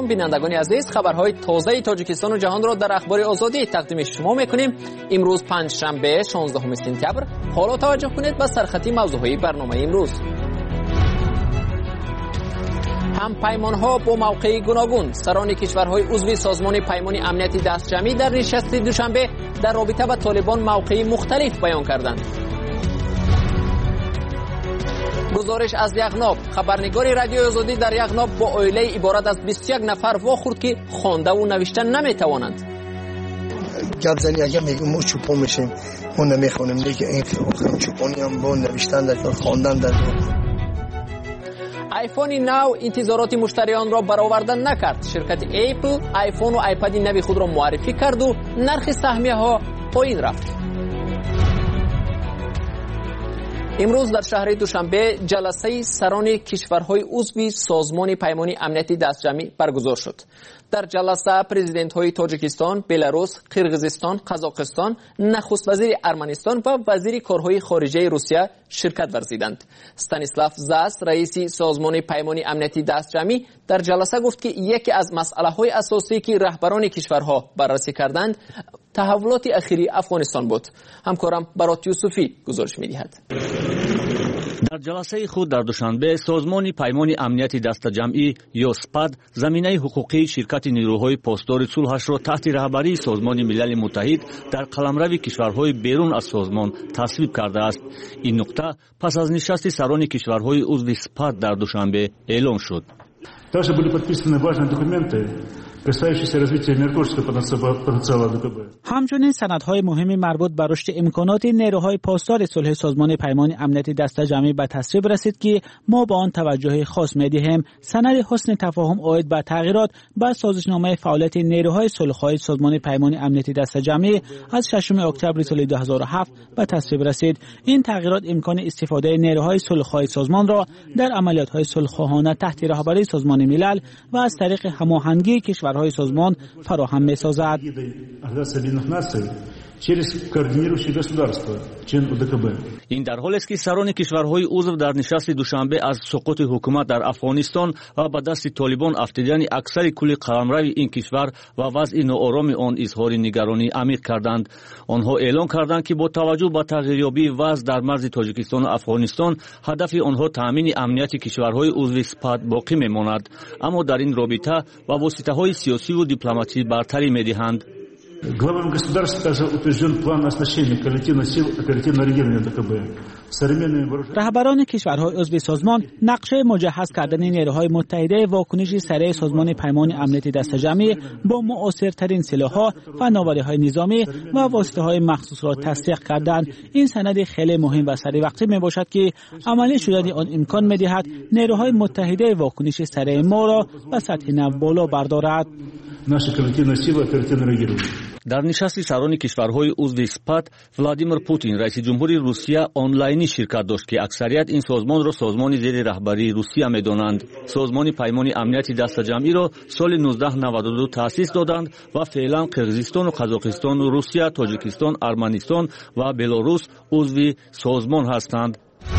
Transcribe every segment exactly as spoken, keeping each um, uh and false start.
سلام بینندگان عزیز، خبرهای تازه تاجیکستان و جهان را در اخبار آزادی تقدیم شما میکنیم. امروز پنجشنبه شانزدهم سپتامبر. حالا توجه کنید به سرخطی موضوعهای برنامه امروز. هم پیمانها با موقع گوناگون، سران کشورهای عضو سازمان پیمان امنیتی دستجمعی در نشست دوشنبه در رابطه با طالبان موقع مختلف بیان کردند. گزارش از یغناب، خبرنگار رادیو آزادی در یغناب با عائله عبارت از بیست و یک نفر واخورد که خوانده و نوشته نمیتوانند. گپ زنی اگه میگم ما چوپان میشیم ما نمیخوانیم، دیگه این آخرم چوپانی هم با نوشتن در خواندن در آیفون نو انتظارات مشتریان را برآورده نکرد. شرکت اپل آیفون و آیپد نو خود را معرفی کرد و نرخ سهمیه ها پایین رفت. امروز در شهر دوشنبه جلسه سران کشورهای عضو سازمان پیمان امنیتی دستجمعی برگزار شد. در جلسه پرزیدنت های تاجیکستان، بلاروس، قرقیزستان، قزاقستان، نخست وزیر ارمنستان و وزیر کارهای خارجه روسیه شرکت ورزیدند. استانیسلاف زاس، رئیس سازمان پیمان امنیتی دستجمعی، در جلسه گفت که یکی از مسئله های اساسی که رهبران کشورها بررسی کردند تحولات اخیری افغانستان بود. همکارم برات یوسفی گزارش می‌دهد. در جلسه خود در دوشنبه سازمان پیمان امنیتی دستجمعی یا سپاد زمینه حقوقی شرکت نیروهای پاسدار صلحش را تحت رهبری سازمان ملل متحد در قلمرو کشورهای بیرون از سازمان تصویب کرده است. این نکته پس از نشست سران کشورهای عضو سپاد در دوشنبه اعلام شد. Также были подписаны важные документы, касающиеся развития миротворческого потенциала ДКБ. همچنین سندهای مهمی مربوط به رشد امکانات نیروهای پاسدار صلح سازمان پیمان امنیتی دستجمعی به تصویب رسید که ما با آن توجه خاص می‌دهیم. سند حسن تفاهم عاید به تغییرات به سازشنامه فعالیت نیروهای صلح‌خواه سازمان پیمان امنیتی دستجمعی از ششم اکتبر سال دو هزار و هفت به تصویب رسید. این تغییرات امکان استفاده نیروهای صلح‌خواه سازمان را در عملیات‌های صلح‌خواهانه تحت رهبری سازمان ملل و از طریق هماهنگی کشورهای سازمان فراهم می‌سازد. این در حالی است که سران کشورهای عضو در نشست دوشنبه از سقوط حکومت در افغانستان و به دست طالبان افتادن اکثر کل قلمرو این کشور و وضع ناآرام آن اظهار نگرانی عمیق کردند. آنها اعلام کردند که با توجه به تغییریابی وضع در مرز تاجیکستان و افغانستان هدف آنها تامین امنیت کشورهای عضو سپاد باقی میماند، اما در این رابطه و واسطه‌های سیاسی و دیپلماسی برتری می‌دهند. Главам государств также утвержден план оснащения коллективных сил оперативного реагирования ДКБ. رهبران کشورهای عضو سازمان نقشه مجهز کردن نیروهای متحده واکنش سریع سازمان پیمان امنیتی دستجمعی با مؤثرترین سلاح‌ها، فناوری‌های نظامی و واسطه‌های مخصوص را تصدیق کردند. این سند خیلی مهم و سریع وقتی میباشد که عملی شدن آن امکان می‌دهد نیروهای متحده واکنش سریع ما را به سطح نو بالا بردارد. در نشست سران کشورهای عضو سپاد ولادیمیر پوتین رئیس جمهوری روسیه آنلاینی شرکت داشت که اکثریت این سازمان را سازمان زیر رهبری روسیه می‌دانند. سازمان پیمان امنیتی دستجمعی را سال نوزده نود و دو تأسیس دادند و فعلا قرقیزستان و قزاقستان و روسیه، تاجیکستان، ارمنستان و بلاروس عضو سازمان هستند.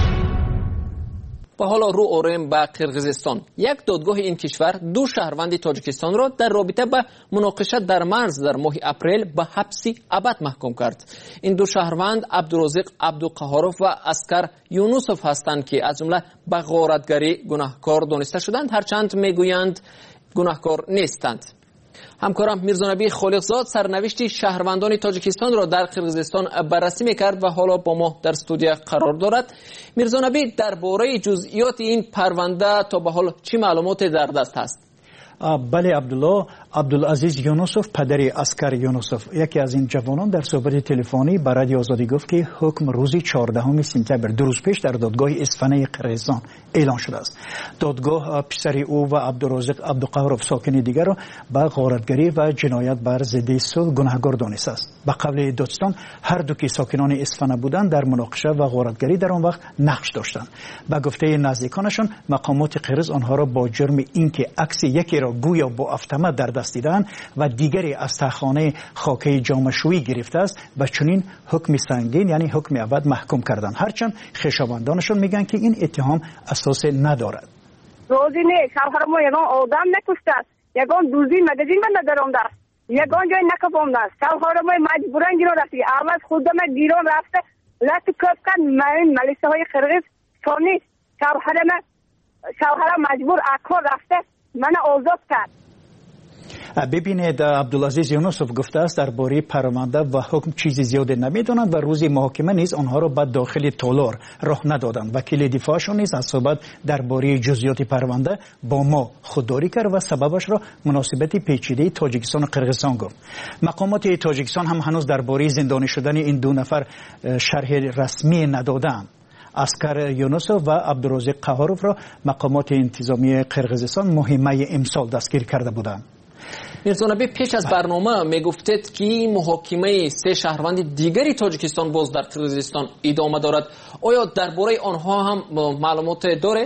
و حالا رو آوریم به قرقیزستان. یک دادگاه این کشور دو شهروند تاجیکستان را در رابطه با مناقشه در مرز در ماه اپریل به حبس ابد محکوم کرد. این دو شهروند عبدالرزاق عبدالقهارov و اسکر یونوسوف هستند که از جمله به غارتگری گناهکار دانسته شدند، هرچند میگویند گناهکار نیستند. همکارم میرزانبی خالقزاد سرنوشت شهروندان تاجیکستان را در قرقیزستان بررسی میکرد و حالا با ما در استودیو قرار دارد. میرزانبی، درباره جزئیات این پرونده تا به حال چه معلوماتی در دست هست؟ بله عبدالله، عبدالعزیز یونوسوف پدر اسکر یونوسوف یکی از این جوانان در صحبت تلفنی با رادیو آزادی گفت که حکم روز چهاردهم سپتامبر دو روز پیش در دادگاه اصفهان قرقیزستان اعلان شده است. دادگاه پسر او و عبدالرزاق عبدالقهارov ساکن دیگر را به غارتگری و جنایت بر ضد صلح گناهکار دانسته است. به قبل دادستان هر دو که ساکنان اصفهان بودند در مناقشه و غارتگری در آن وقت نقش داشتند. به گفته نزدیکانشان مقامات قرقیز آنها را با جرم اینکه عکس یکی را گویا با اتومات در دست دیدن و دیگری از تخانه خاکی جامشویی گرفته است و چنین حکم سنگین یعنی حکم ابد محکوم کردند، هرچند خویشاوندانشان میگن که این اتهام اساس ندارد. روزی نه شوهر ما یگان آدم نکشته است، یگان دوزی مگزین من ندارم در یگان جای نکفام در شوهرم مجبورن گیرون رفتی اول خودم گیرون رفته لطو کف کن من ملیسه های قرغیز سانی شوهرم شوهرم مجبور اکار رفته من آزاد کرد. ببینید عبدالعزیز یونسوف گفته است درباره پرونده و حکم چیزی زیادی نمیدونند و روزی محاکمه نیز آنها را به داخل تالار راه ندادند. وکیل دفاعشون نیز از صحبت درباره جزئیات پرونده با ما خودداری کرد و سببش را مناسبت پیچیده تاجیکستان و قرغیزستان گفت. مقامات تاجیکستان هم هنوز درباره زندانی شدن این دو نفر شرح رسمی ندادند. اسکر یونسوف و عبدالرزاق قهاروف را مقامات انتظامی قرغیزستان مهمه امسال دستگیر کرده بودند. میرزا نبی پیش از برنامه میگفتید که محاکمه سه شهروند دیگری تاجیکستان باز در قرغیزستان ادامه دارد. آیا درباره آنها هم معلومات داره؟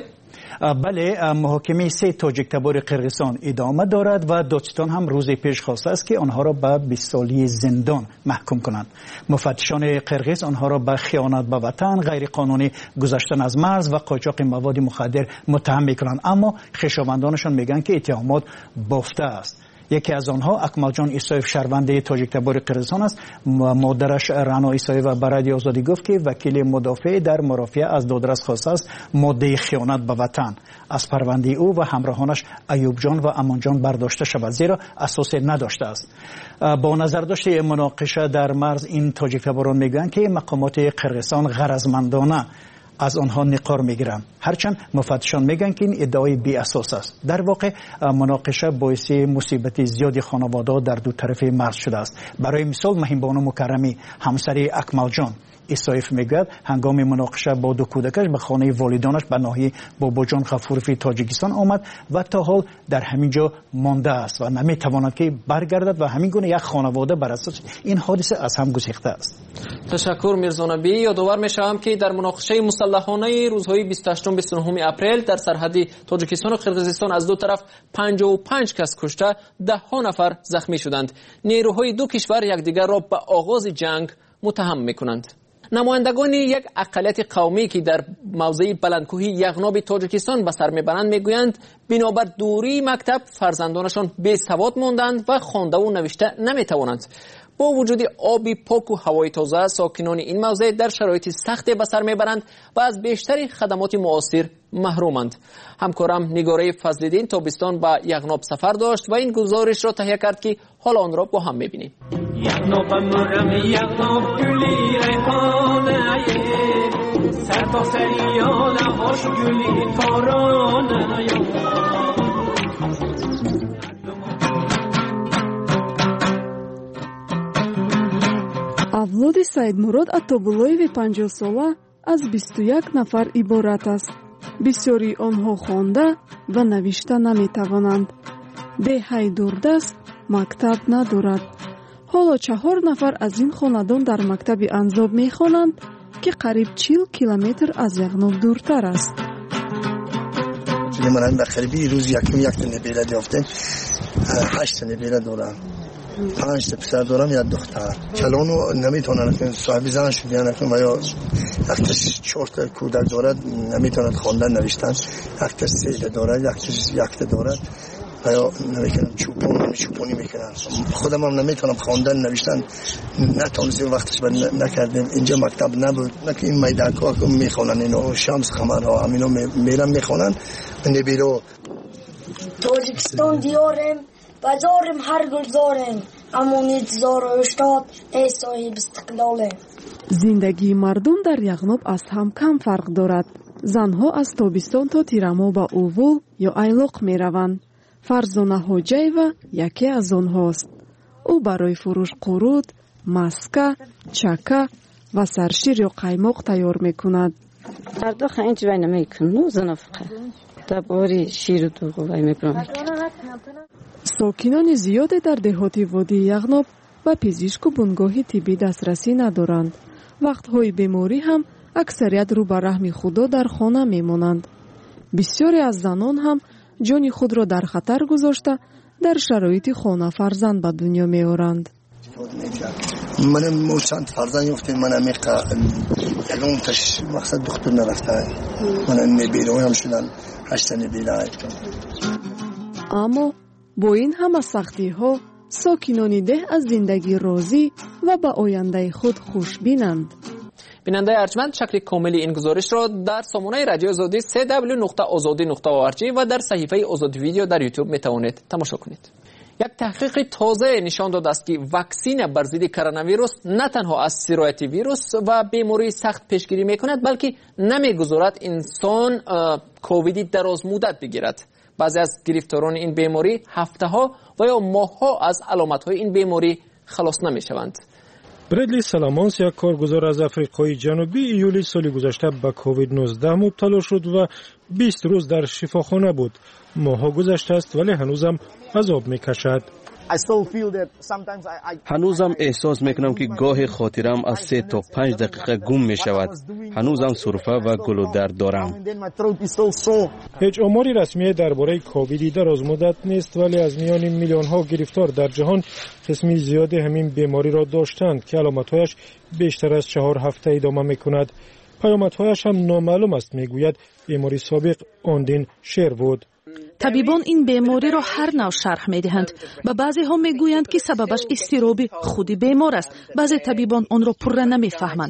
بله، محاکمه سه تاجیک تبار قرغیزستان ادامه دارد و دادستان هم روز پیش خواسته است که آنها را به بیست سالی زندان محکوم کنند. مفتشان قرغیز آنها را به خیانت به وطن، غیر قانونی گذشتن از مرز و قاچاق مواد مخدر متهم میکنند، اما خویشاوندانشان میگن که اتهامات بافته است. یکی از آنها اکمل جان ایسایف شهروند تاجیک تبار قرغیزستان است. مادرش رنا ایسایف و برای آزادی گفت که وکیل مدافع در مرافعه از دادرس خواسته است ماده خیانت به وطن از پرونده او و همراهانش ایوب جان و امان جان برداشته شود، زیرا اساس نداشته است. با نظر داشته مناقشه در مرز این تاجیک تباران میگویند که مقامات قرغیزستان غرضمندانه از آنها نقار میگیرند، هرچند مفتشان میگن که این ادعای بی اساس است. در واقع مناقشه باعث مصیبت زیادی خانواده در دو طرف مرز شده است. برای مثال مهین بانو مکرمی همسر اکمل جان ایسایف میگوید هنگام مناقشه با دو کودکش به خانه والدانش به ناحیه باباجان غفوروفی تاجیکستان آمد و تا حال در همین جا مانده است و نمیتواند که برگردد و همین گونه یک خانواده بر اساس این حادثه از هم گسیخته است. تشکر میرزا نبی. یادآور میشم که در مناقشه مسلحانه روزهای بیست و هشت و بیست و نه اپریل در سرحد تاجیکستان و قرغیزستان از دو طرف پنجاه و پنج کس کشته، ده ها نفر زخمی شدند. نیروهای دو کشور یکدیگر را به آغاز جنگ متهم میکنند. نمایندگان یک اقلیت قومی که در موضع بلندکوهی یغناب تاجیکستان به سر میبرند میگویند بنابر دوری مکتب فرزندانشان بی سواد ماندند و خوانده و نوشته نمیتوانند. با وجود آبی پاک و هوای تازه ساکنان این موضع در شرایط سخت به سر میبرند و از بیشتر خدمات معاصر محرومند. همکارم نگاره فضل‌الدین تابستان به یغناب سفر داشت و این گزارش را تهیه کرد که حالا آن را با هم میبینیم. یغناب مرم یغناب گلی ریحانه سرتاسریان خوش گلی تارانه авлоди Саидмурод Атобулоеви панҷоҳ сола аз бисту як нафар иборат аст. бисёри онҳо хонда ва навишта наметавонанд. деҳаи дурдаст мактаб надорад. ҳоло чаҳор нафар аз ин хонадон дар мактаби анзоб мехонанд ки қариб чил километр аз яғноб дуртар аст. من به قریبی روز یکم یک تا نبیره دیافتیم، هشت تا نبیره دارم، پنج تا پسر دارم یا دختر. کلانو نمیتونن که صاحب زن شدن کنن و یا یکتاش چهار تا کودک دارد نمیتونن خواندن نوشتن، یکتاش سه تا دارد، یکتاش یک تا دارد و یا نمیکنن چوپون نمی چوپونی میکنن. خودم هم نمیتونم خواندن نوشتن، نتونستیم وقتش بر نکردیم. اینجا مکتب نبود، نه که این میدان ها که میخونن اینو شمس خمر ها همینو میرن میخونن نبیرو. تاجیکستان دیارم بازارم هر گلزارم امونی هزار و هشتاد ای صاحب استقلاله. زندگی مردم در یغنоб аз ҳам кам фарқ дорад. занҳо аз тобистон то тирамо ба увул ё айлоқ мераванд. фарзона ҳоҷаева яке аз онҳост. ӯ барои фурӯш қуруд, маска, чака ва саршир ё қаймоқ тайёр мекунад. ардоха инҷ вай намекунну занафқа табори ширу дуғу вай мекунад. сокинони зиёде дар деҳоти водии яғноб ба пизишку бунгоҳи тиббӣ дастрасӣ надоранд. вақтҳои беморӣ ҳам аксарият рӯ ба раҳми худо дар хона мемонанд. бисёре аз занон ҳам ҷони худро дар хатар гузошта дар шароити хона фарзанд ба дунё меоранд. منم چند فرزند یافتیم، منم یکم تاش مقصد دکتر نرفته، منم نبیره هم شدن هشت نبیره. اما бо ин ҳама сахтиҳо сокинони деҳ аз зиндагӣ розӣ ва ба ояндаи худ хушбинанд. бинандаи арҷманд шакли комили ин гузоришро дар сомонаи радиои озодӣ си дабл ю нуқта озодӣ нуқта орг ва дар саҳифаи озодӣ видео дар ютуб метавонед тамошо кунед. як таҳқиқи тоза нишон додааст ки ваксина бар зидди коронавирус на танҳо аз сирояти вирус ва бемории сахт пешгирӣ мекунад, балки намегузорад инсон ковиди дарозмуддат бигирад. баъзе аз гирифторони ин беморӣ ҳафтаҳо ва ё моҳҳо аз аломатҳои ин беморӣ халос намешаванд. бредли саламонс, як коргузор аз африқои ҷанубӣ, июли соли гузашта ба ковид нуздаҳ мубтало шуд ва бист рӯз дар шифохона буд. моҳҳо гузаштааст, вале ҳанӯзам азоб мекашад. ҳанӯзам эҳсос мекунам ки гоҳи хотирам аз се то панҷ дақиқа гум мешавад. ҳанӯзам сурфа ва гулудард дорам. ҳеҷ омори расмие дар бораи ковиди дарозмуддат нест, вале аз миёни миллионҳо гирифтор дар ҷаҳон қисми зиёде ҳамин бемориро доштанд ки аломатҳояш бештар аз чаҳор ҳафта идома мекунад. паёмадҳояш ҳам номаълум аст, мегӯяд бемори собиқ Ондин Шервуд. табибон ин бемориро ҳар навъ шарҳ медиҳанд. ба баъзеҳо мегӯянд ки сабабаш изтироби худи бемор аст. баъзе табибон онро пурра намефаҳманд.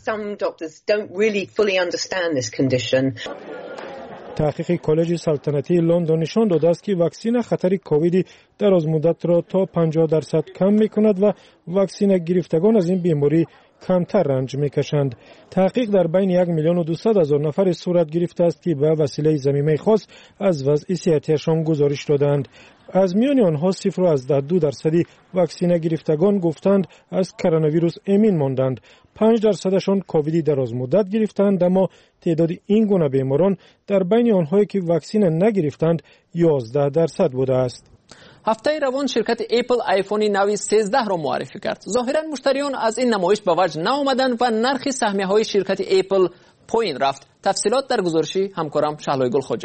таҳқиқи коллеҷи салтанатии Лондон нишон додааст ки ваксина хатари ковиди дарозмуддатро то панҷоҳ дарсад кам мекунад ва ваксина гирифтагон аз ин беморӣ камтар ранҷ мекашанд. таҳқиқ дар байни як миллиону дусад ҳазор нафаре сурат гирифтааст ки ба василаи замимаи хос аз вазъи сиҳатиашон гузориш доданд. аз миёни онҳо сифр азда ду дарсади ваксина гирифтагон гуфтанд аз коронавирус эмин монданд. панҷ дарсадашон ковиди дарозмуддат гирифтанд, аммо теъдоди ин гуна беморон дар байни онҳое ки ваксина нагирифтанд ёздаҳ дарсад будааст. ҳафтаи равон ширкати Apple айфони нави сездаҳ-ро муаррифӣ кард. зоҳиран муштариён аз ин намоиш ба ваҷ наомаданд ва нархи саҳмияҳои ширкати Apple поин рафт. тафсилот дар гузориши ҳамкорам Шаҳлои Гулхоҷа.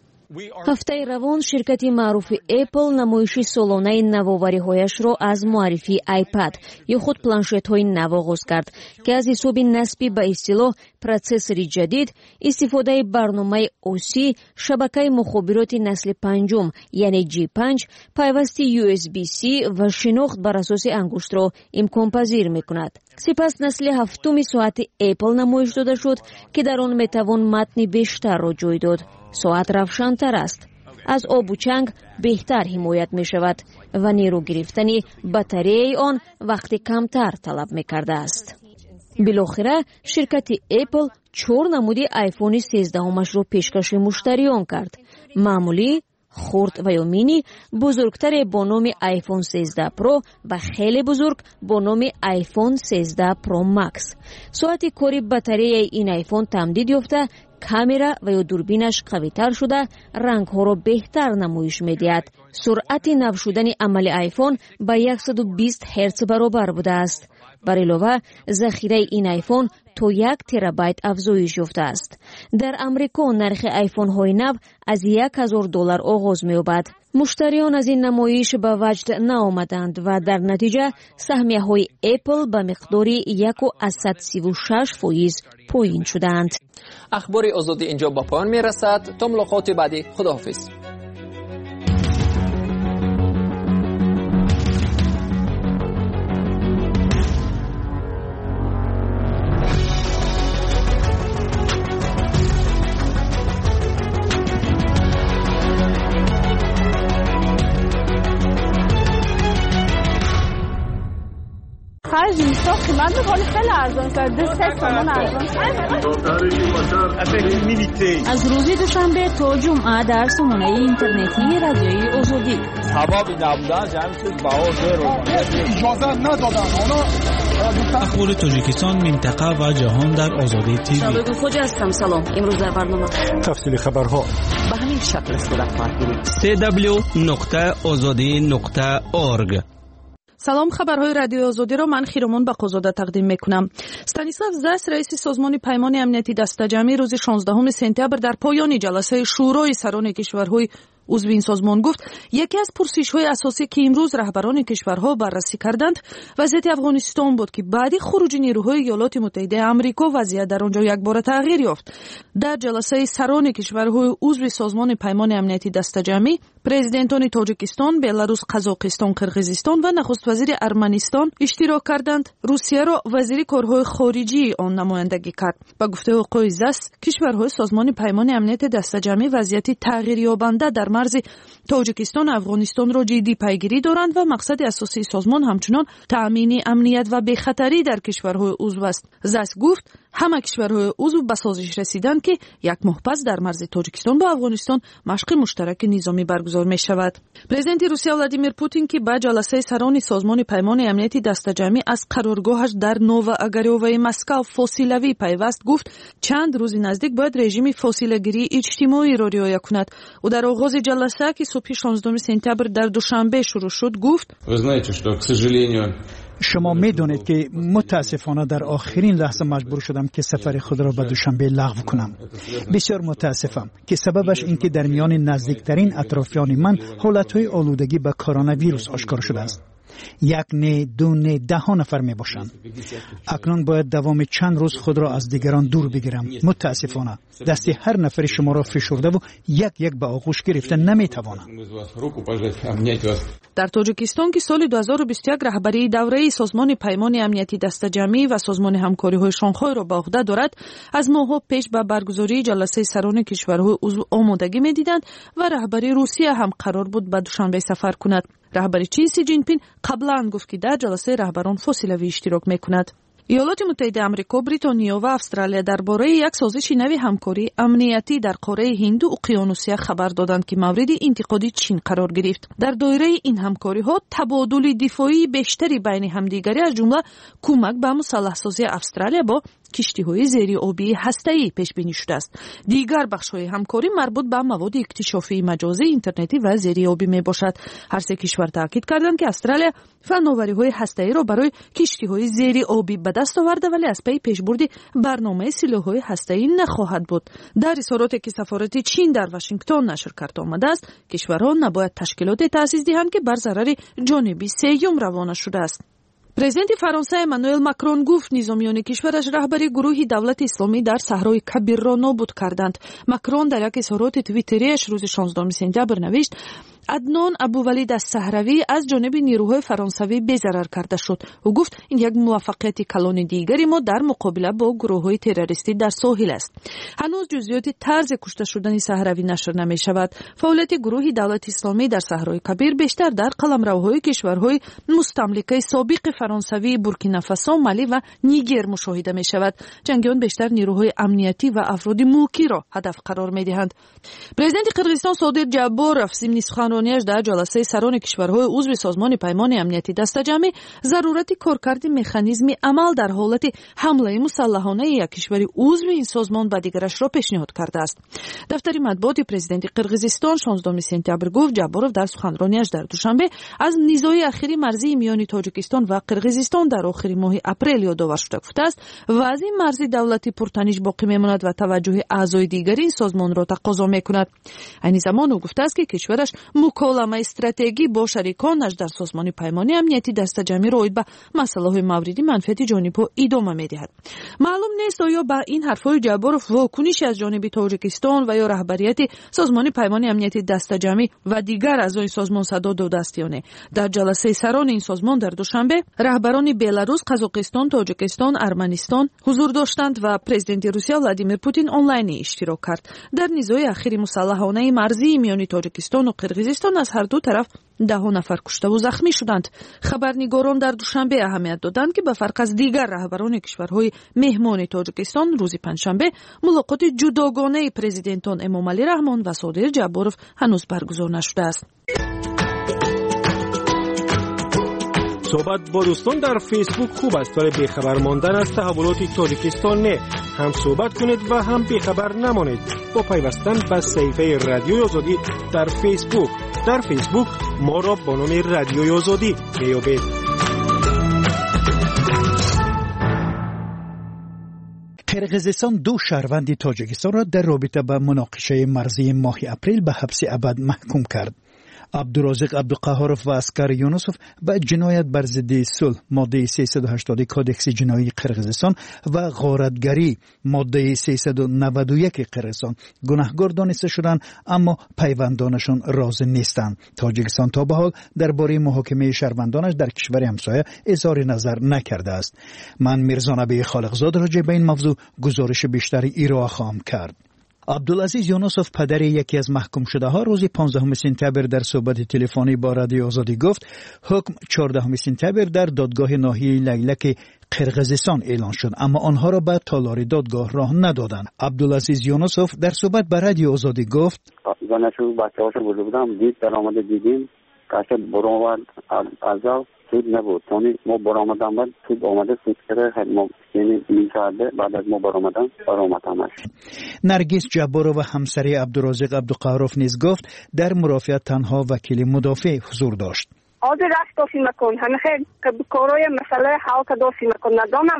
ҳафтаи равон ширкати маъруфи Apple намоиши солонаи навовариҳояшро аз муаррифии iPad ё худ планшетҳои нав оғоз кард ки аз ҳисоби насби ба истилоҳ протсессори ҷадид, истифодаи барномаи оси, шабакаи мухобироти насли панҷум яъне ҷи панҷ, пайвасти ю эс би-C ва шинохт бар асоси ангуштро имконпазир мекунад. сипас насли ҳафтуми соати Apple намоиш дода шуд ки дар он метавон матни бештарро ҷой дод. соат равшантар аст. аз обу чанг беҳтар ҳимоят мешавад ва нерӯ гирифтани батареяи он вақти камтар талаб мекардааст. билохира ширкати Apple чор намуди айфони сездаҳумашро пешкаши муштариён кард. маъмулӣ, хурд ва ё мини, бузургтаре бо номи iPhone сездаҳ Pro ва хеле бузург бо номи iPhone сездаҳ Pro Max. соати кори батареяи ин iPhone тамдид ёфта, камера ва ё дурбинаш қавитар шуда, рангҳоро беҳтар намоиш медиҳад. суръати нав шудани амали iPhone ба яксаду бист ҳерц баробар будааст. бар илова, захираи ин iPhone то як терабайт афзоиш ёфтааст. дар амрико нархи айфонҳои нав аз як ҳазор доллар оғоз меёбад. муштариён аз ин намоиш ба ваҷд наомаданд ва дар натиҷа саҳмияҳои Apple ба миқдори як ва сад и сиву шаш фоиз поин шуданд. ахбори озодӣ инҷо ба поён мерасад. то мулоқоти баъди, худоҳофиз. خرج نیستا قیمت خیلی خیلی ارزان کرده سه تومن ارزان از روز دوشنبه تا جمعه در سامانه اینترنتی رادیوی آزادی سبب نبودن جمع چیز بها زیر اجازه ندادن اونا اخبار تاجیکستان منطقه و جهان در آزادی تیوی. شاهد خوجا هستم. سلام. امروز در برنامه تفصیل خبرها به همین شکل صورت خواهد گرفت. سی دبلیو نقطه آزادی نقطه اورگ. سلام، خبرهای رادیو آزادی را من خیرمان بقازاده تقدیم میکنم. استانیسلاو زاس رئیس سازمان پیمان امنیتی دسته‌جمعی روز شانزدهم سپتامبر در پایان جلسه شورای سران کشورهای عضو این سازمان گفت یکی از پرسش‌های اساسی که امروز رهبران کشورها بررسی کردند وضعیت افغانستان بود که بعد خروج نیروهای ایالات متحده آمریکا وضعیت در آنجا یکباره تغییر یافت. در جلسه سران کشورهای عضو سازمان پیمان امنیتی دسته‌جمعی президентони тоҷикистон, беларусь, қазоқистон, қирғизистон ва нахуст вазири арманистон иштирок карданд. русияро вазири корҳои хориҷии он намояндагӣ кард. ба гуфтаи ҳуқуқи зас, кишварҳои созмони паймони амнияти дастаҷамъӣ вазъияти тағйирёбанда дар марзи тоҷикистон афғонистонро ҷиддӣ пайгирӣ доранд ва мақсади асосии созмон ҳамчунон таъмини амният ва бехатарӣ дар кишварҳои узв аст. зас гуфт, ҳама кишварҳои узв ба созиш расиданд ки як моҳ пас дар марзи тоҷикистон ба афғонистон машқи муштараки низомӣ баргузор мешавад. президенти русия Владимир Путин ки ба ҷаласаи сарони созмони паймони амнияти дастаҷамъӣ аз қароргоҳаш дар Новоогарёваи Москав фосилавӣ пайваст гуфт, чанд рӯзи наздик бояд режими фосилагирии иҷтимоиро риоя кунад. ӯ дар оғози ҷаласа ки субҳи шонздаҳуми сентябр дар душанбе шурӯъ шуд гуфт: شما میدونید که متاسفانه در آخرین لحظه مجبور شدم که سفر خود را به دوشنبه لغو کنم. بسیار متاسفم که سببش این که در میان نزدیکترین اطرافیان من حالتهای آلودگی به کرونا ویروس آشکار شده است. یک نه دو نه ده ها نفر می باشند. اکنون باید دوام چند روز خود را از دیگران دور بگیرم. متاسفانه دست هر نفر شما را فشرده و یک یک به آغوش گرفته نمی توانم. در توجیکستان که سال دو هزار و بیست و یک رهبری دوره سازمان پیمان امنیتی دسته‌جمعی و سازمان همکاری‌های شانگهای را به عهده دارد، از ماه‌ها پیش به برگزاری جلسه سران کشورهای عضو آمادگی می‌دیدند و رهبری روسیه هم قرار بود به دوشنبه سفر کند. رهبری چین سی جین پین قبلا گفت که در جلسه رهبران فاصله‌ای اشتراک می‌کند. ایالات متحده آمریکا، بریتانیا و استرالیا درباره یک سازش نوی همکاری امنیتی در قاره هند و اقیانوسیه خبر دادند که مورد انتقاد چین قرار گرفت. در دایره این همکاری‌ها تبادل دفاعی بیشتری بین همدیگری از جمله کمک به مسلح‌سازی استرالیا با کشتی‌های زیری آبی هسته‌ای پیش بینی شده است. دیگر بخش‌های همکاری مربوط به مواد اکتشافی مجازی، اینترنتی و زیری آبی میباشد. هر سه کشور تاکید کردند که استرالیا فناوری‌های هسته‌ای را برای کشتی‌های زیری آبی به دست آورده ولی از پی پیشبرد برنامه سلاح‌های هسته‌ای نخواهد بود. در اظهاراتی که سفارت چین در واشنگتن نشر کرده آمده است، کشورها نباید تشکیلات تأسیس دهند که بر ضرر جانب سوم روانه شده است. президенти фаронса Эммануэл Макрон гуфт низомиёни кишвараш раҳбари гурӯҳи давлати исломӣ дар саҳрои кабирро нобуд карданд. Макрон дар як изҳороти твиттериаш рӯзи шонздаҳуми сентябр навишт: Аднон Абувалид аз-Саҳравӣ аз ҷониби нирӯҳои фаронсавӣ безарар карда шуд. ӯ гуфт, ин як муваффақияти калони дигари мо дар муқобила бо гурӯҳҳои террористӣ дар соҳил аст. ҳанӯз ҷузъиёти тарзи кушта шудани Саҳравӣ нашр намешавад. фаъолияти гурӯҳи давлати исломӣ дар саҳрои кабир бештар дар қаламравҳои кишварҳои мустамликаи собиқи фаронсавӣ Буркина-Фасо, Мали ва Нигер мушоҳида мешавад. ҷангиён бештар нирӯҳои амниятӣ ва афроди мулкиро ҳадаф қарор медиҳанд. президенти Қирғизистон Содир Ҷабборов зимни суханронияш дар ҷаласаи сарони кишварҳои узви созмони паймони амнияти дастаҷамъӣ зарурати коркарди механизми амал дар ҳолати ҳамлаи мусаллаҳонаи як кишвари узви ин созмон ба дигарашро пешниҳод кардааст. дафтари матбуоти президенти Қирғизистон шонздаҳуми сентябр гуфт, Ҷабборов дар суханронияш дар душанбе аз низои ахири марзии миёни Тоҷикистон ва Қирғизистон дар охири моҳи апрел ёдовар шуда гуфтааст, вазъи марзи давлати пуртаниш боқӣ мемонад ва таваҷҷӯҳи аъзои дигари ин созмонро тақозо мекунад. айни замон ӯ гуфтааст ки кишвараш муколамаи стратегӣ бо шариконаш дар созмони паймони амнияти дастаҷамъиро оид ба масъалаҳои мавриди манфиати ҷонибҳо идома медиҳад. маълум нест оё ба ин ҳарфҳои Ҷабборов вокунише аз ҷониби Тоҷикистон ва ё раҳбарияти созмони паймони амнияти дастаҷамъӣ ва дигар аъзои созмон садо додааст ё не. дар ҷаласаи сарони ин созмон дар душанбе раҳбарони Беларус, Қазоқистон, Тоҷикистон, Арманистон ҳузур доштанд ва президенти Русия Владимир Путин онлайнӣ иштирок кард. дар низои ахири мусаллаҳонаи марзии миёни Тоҷикистону Қирғизистон аз ҳарду тараф даҳо нафар куштаву захмӣ шуданд. хабарнигорон дар душанбе аҳамият доданд ки ба фарқ аз дигар раҳбарони кишварҳои меҳмони Тоҷикистон рӯзи панҷшанбе мулоқоти ҷудогонаи президентон Эмомалӣ Раҳмон ва Содир Ҷабборов ҳанӯз баргузор нашудааст. صحبت با دوستان در فیسبوک خوب است ولی بیخبر ماندن از تحولات تاجیکستان نه. هم صحبت کنید و هم بیخبر نمانید با پیوستن به صفحه رادیوی آزادی در فیسبوک. در فیسبوک ما را با نام رادیوی آزادی میابید. قرقیزستان دو شهروند تاجیکستان را در رابطه با مناقشه مرزی ماه اپریل به حبس ابد محکوم کرد. عبدالرازق عبدالقهارов و اسکر یونسوف به جنایت بر ضد صلح ماده سیصد و هشتاد کودکس جنایی قرقیزستان و غارتگری ماده سیصد و نود و یک قرقیزستان گناهکار دانسته شدند، اما پیوندانشان راضی نیستند. تاجیکستان تا به حال درباره محاکمه شهروندانش در کشور همسایه اظهار نظر نکرده است. من میرزا نبی خالقزاد راجع به این موضوع گزارش بیشتری ارائه خواهم کرد. عبدالعزیز یونسوف پدر یکی از محکوم شده ها روز پانزدهم سپتامبر در صحبت تلفنی با رادیو آزادی گفت حکم چهاردهم سپتامبر در دادگاه ناحیه لیلک قرقیزستان اعلان شد، اما آنها را به تالار دادگاه راه ندادند. عبدالعزیز یونسوف در صحبت با رادیو آزادی گفت زنشو بچه‌هاشو برده بودم، دید در آمده دیدیم کاشت برآمد از سود نبود. یعنی ما برآمدم بعد سود آمده سود کرده ما یعنی این ساعته بعد از ما برآمدم برآمدمش. نرگس جبارو و همسری عبدالرازق عبدالقهارов نیز گفت در مرافعت تنها وکیل مدافع حضور داشت. آد رفت داشتی مکن همه خیلی کارای مسئله حل که داشتی مکن ندانم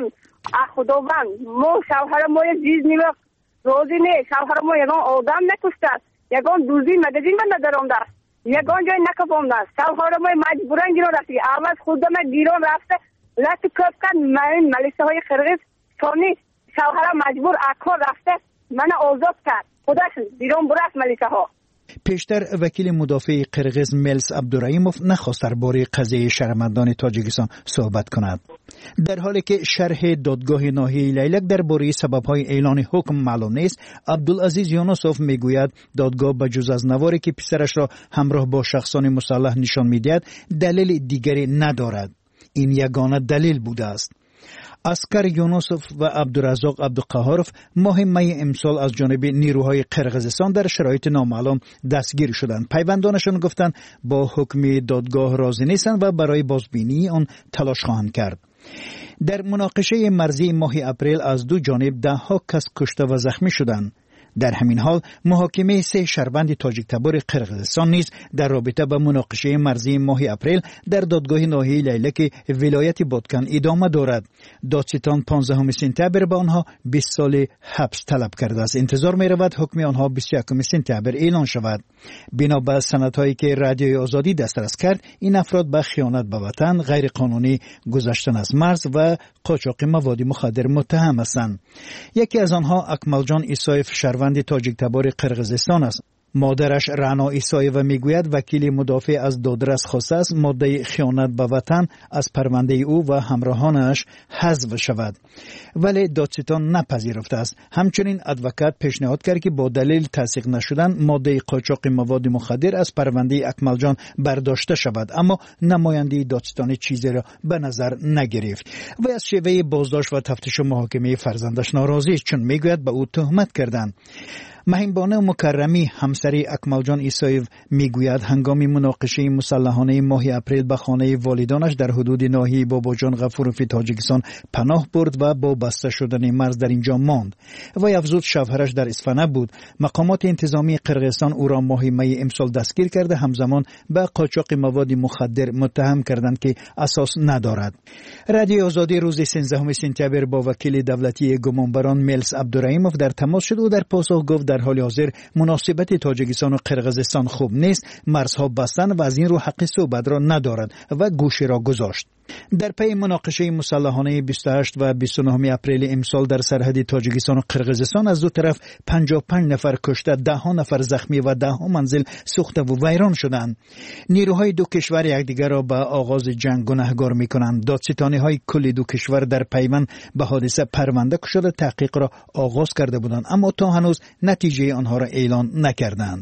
خداوند ما شوهر ما چیز نیمه روزی نه شوهر ما یگان آدم نکشته یگان دوزی مگزین من ندارم دست یگان جای نکفام دست شوهر ما مجبورن گیران رفتی عوض خودم گیران رفته لطو کف کن من ملیسه های خرقیز ثانی شوهر مجبور اکار رفته من آزاد کرد خودش بیرون برست ملیسه ها. پیشتر وکیل مدافع قرقیز ملس عبدالرحیموف نخواست درباره قضیه شهروندان تاجیکستان صحبت کند. در حالی که شرح دادگاه ناحیه لیلک درباره سبب‌های اعلان حکم معلوم نیست، عبدالعزیز یونسوف میگوید دادگاه بجز از نواری که پسرش را همراه با شخصان مسلح نشان میدهد دلیل دیگری ندارد. این یگانه دلیل بوده است. اسکر یونسوف و عبدالرزاق عبدالقهارov ماه می امسال از جانب نیروهای قرقیزستان در شرایط نامعلوم دستگیر شدند. پیوندانشان گفتند با حکم دادگاه راضی نیستند و برای بازبینی آن تلاش خواهند کرد. در مناقشه مرزی ماه اپریل از دو جانب ده ها کس کشته و زخمی شدند. در همین حال محاکمه سه شهروند تاجیک تبار قرقیزستان نیز در رابطه با مناقشه مرزی ماه اپریل در دادگاه ناحیه لیلک ولایت بادکن ادامه دارد. دادستان پانزدهم سپتامبر به آنها بیست سال حبس طلب کرده است. انتظار می رود حکم آنها بیست و یکم سپتامبر اعلان شود. بنا به سندهایی که رادیو آزادی دسترس کرد، این افراد به خیانت به وطن، غیر قانونی گذشتن از مرز و قاچاق مواد مخدر متهم هستند. یکی از آنها اکمل جان ایسایف شهروند تاجیک تبار قرقیزستان است. مادرش رعنا ایسایف میگوید وکیل مدافع از دادرس خواسته است ماده خیانت به وطن از پرونده او و همراهانش حذف شود، ولی دادستان نپذیرفته است. همچنین ادوکات پیشنهاد کرد که با دلیل تصدیق نشدن ماده قاچاق مواد مخدر از پرونده اکمل جان برداشته شود، اما نماینده دادستان چیزی را به نظر نگرفت. و از شیوه بازداشت و تفتیش و محاکمه فرزندش ناراضی است، چون میگوید به او تهمت کردند. مهینبانه مکرمی همسری اکمل جان ایسایف میگوید هنگام مناقشه مسلحانه ماه اپریل به خانه والدانش در حدود ناحیه باباجان غفوروفی تاجیکستان پناه برد و با بسته شدن مرز در اینجا ماند. و افزود شوهرش در اصفهان بود. مقامات انتظامی قرقیزستان او را ماه می امسال دستگیر کرده، همزمان به قاچاق مواد مخدر متهم کردند که اساس ندارد. رادیو آزادی روز سیزدهم سپتامبر با وکیل دولتی گمانبران ملس عبدالرحیموف در تماس شد و در پاسخ گفت در حال حاضر مناسبت تاجیکستان و قرقیزستان خوب نیست، مرزها بستن و از این رو حق صحبت را ندارد و گوشه را گذاشت. در پی مناقشه مسلحانه بیست و هشت و بیست و نه اپریل امسال در سرحد تاجیکستان و قرقیزستان از دو طرف پنجاه و پنج نفر کشته، ده ها نفر زخمی و ده ها منزل سوخته و ویران شدند. نیروهای دو کشور یکدیگر را به آغاز جنگ گناهکار می‌کنند. دادستانی‌های کل دو کشور در پیوند به حادثه پرونده شده تحقیق را آغاز کرده بودند، اما تا هنوز نتیجه آنها را اعلان نکردند.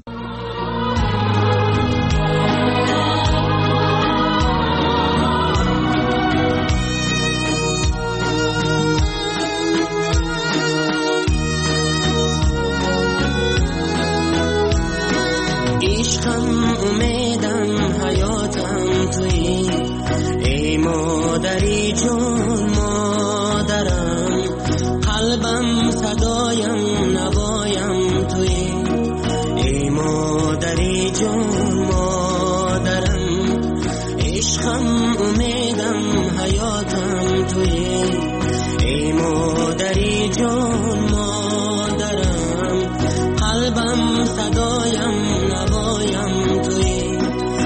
مادری جون مادرم، قلبم صدایم نوایم توی. ای مادری جون مادرم، عشقم امیدم حیاتم توی. ای مادری جون مادرم، قلبم صدایم نوایم توی.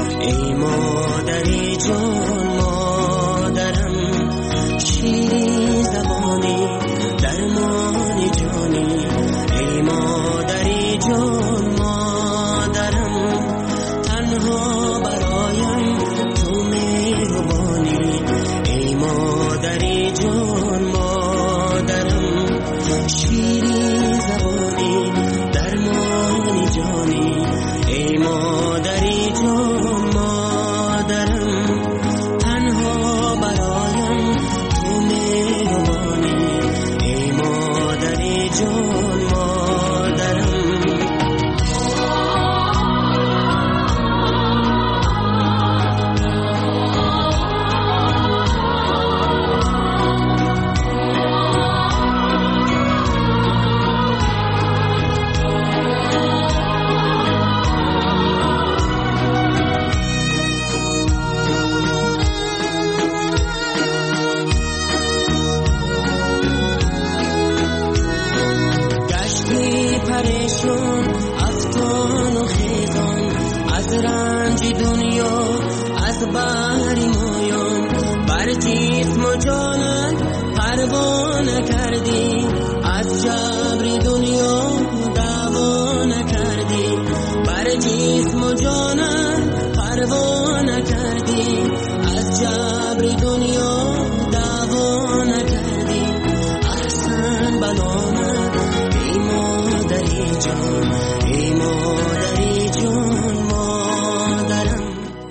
از بحر مویان بر جسم و جانم پروانه کردی از جبر دنیا دعوا نکردی بر جسم و جانم پروانه کردی از جبر دنیا دعوا نکردی احسن بلامت ای مادری جان ای مادری جان مادرم.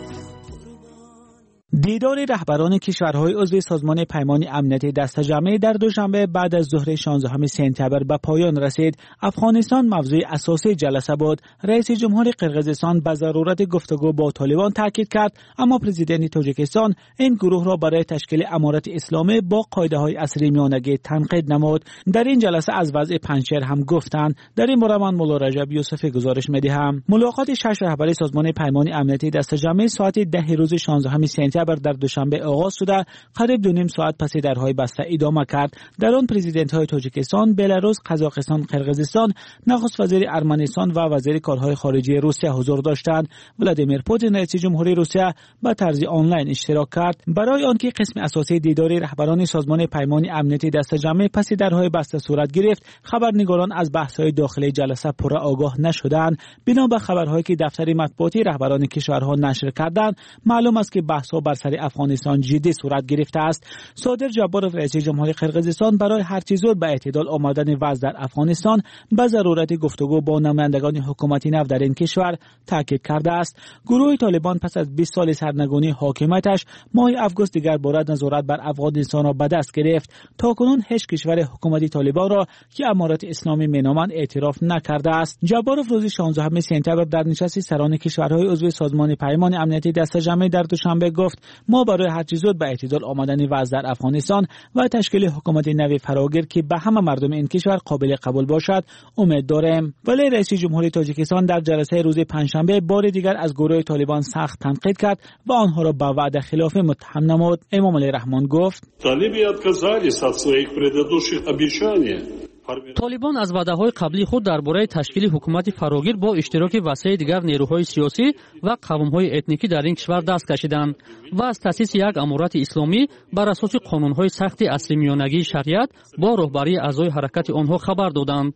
دیدار رهبران کشورهای عضو سازمان پیمان امنیتی دست جمعی در دوشنبه بعد از ظهر شانزدهم سپتامبر به پایان رسید. افغانستان موضوع اساسی جلسه بود. رئیس جمهور قرقیزستان به ضرورت گفتگو با طالبان تاکید کرد، اما پرزیدنت تاجیکستان این گروه را برای تشکیل امارت اسلامی با قاعده‌های عصری میانگی تنقید نمود. در این جلسه از وضع پنجشیر هم گفتند. در این باره من مولا رجب یوسفی گزارش می‌دهم. ملاقات شش رهبر سازمان پیمان امنیتی دست جمعی ساعت ده روز شانزدهم سپتامبر در دوشنبه آغاز شده، قریب دو نیم ساعت پس درهای بسته ادامه کرد. در آن پرزیدنت های تاجیکستان، بلاروس، قزاقستان، قرقیزستان، نخست وزیر ارمنستان و وزیر کارهای خارجه روسیه حضور داشتند. ولادیمیر پوتین رئیس جمهوری روسیه به طرز آنلاین اشتراک کرد. برای آنکه قسم اساسی دیدار رهبران سازمان پیمان امنیتی دست جمعی پس درهای بسته صورت گرفت، خبرنگاران از بحث‌های داخلی جلسه پر آگاه نشدند. بنا به خبرهایی که دفتر مطبوعاتی رهبران کشورها نشر کردند، معلوم است که بحث‌ها بر سر افغانستان جدی صورت گرفته است. صادر جبارov رئیس جمهور قرقیزستان برای هر چه زود به اعتدال آمدن وضع در افغانستان به ضرورت گفتگو با نمایندگان حکومت نو در این کشور تاکید کرده است. گروه طالبان پس از بیست سال سرنگونی حاکمیتش ماه آگوست دیگر بار نظارت بر افغانستان را به دست گرفت. تاکنون هیچ کشور حکومت طالبان را که امارت اسلامی مینامند اعتراف نکرده است. جبارov روز شانزدهم سپتامبر در نشست سران کشورهای عضو سازمان پیمان امنیتی دست جمعی در دوشنبه گفت: ما برای هر چه زود به اعتدال آمدن وضع در افغانستان و تشکیل حکومت نو فراگیر که به همه مردم این کشور قابل قبول باشد امید داریم. ولی رئیس جمهوری تاجیکستان در جلسه روز پنجشنبه بار دیگر از گروه طالبان سخت تنقید کرد و آنها را به وعده خلاف متهم نمود. امام علی رحمان گفت: طالبان از وعده‌های قبلی خود درباره تشکیل حکومت فراگیر با اشتراک وسیع دیگر نیروهای سیاسی و قوم‌های اتنیکی در این کشور دست کشیدند و از تأسیس یک امارت اسلامی بر اساس قانون‌های سخت اصلی میانگی شریعت با رهبری اعضای حرکت آنها خبر دادند.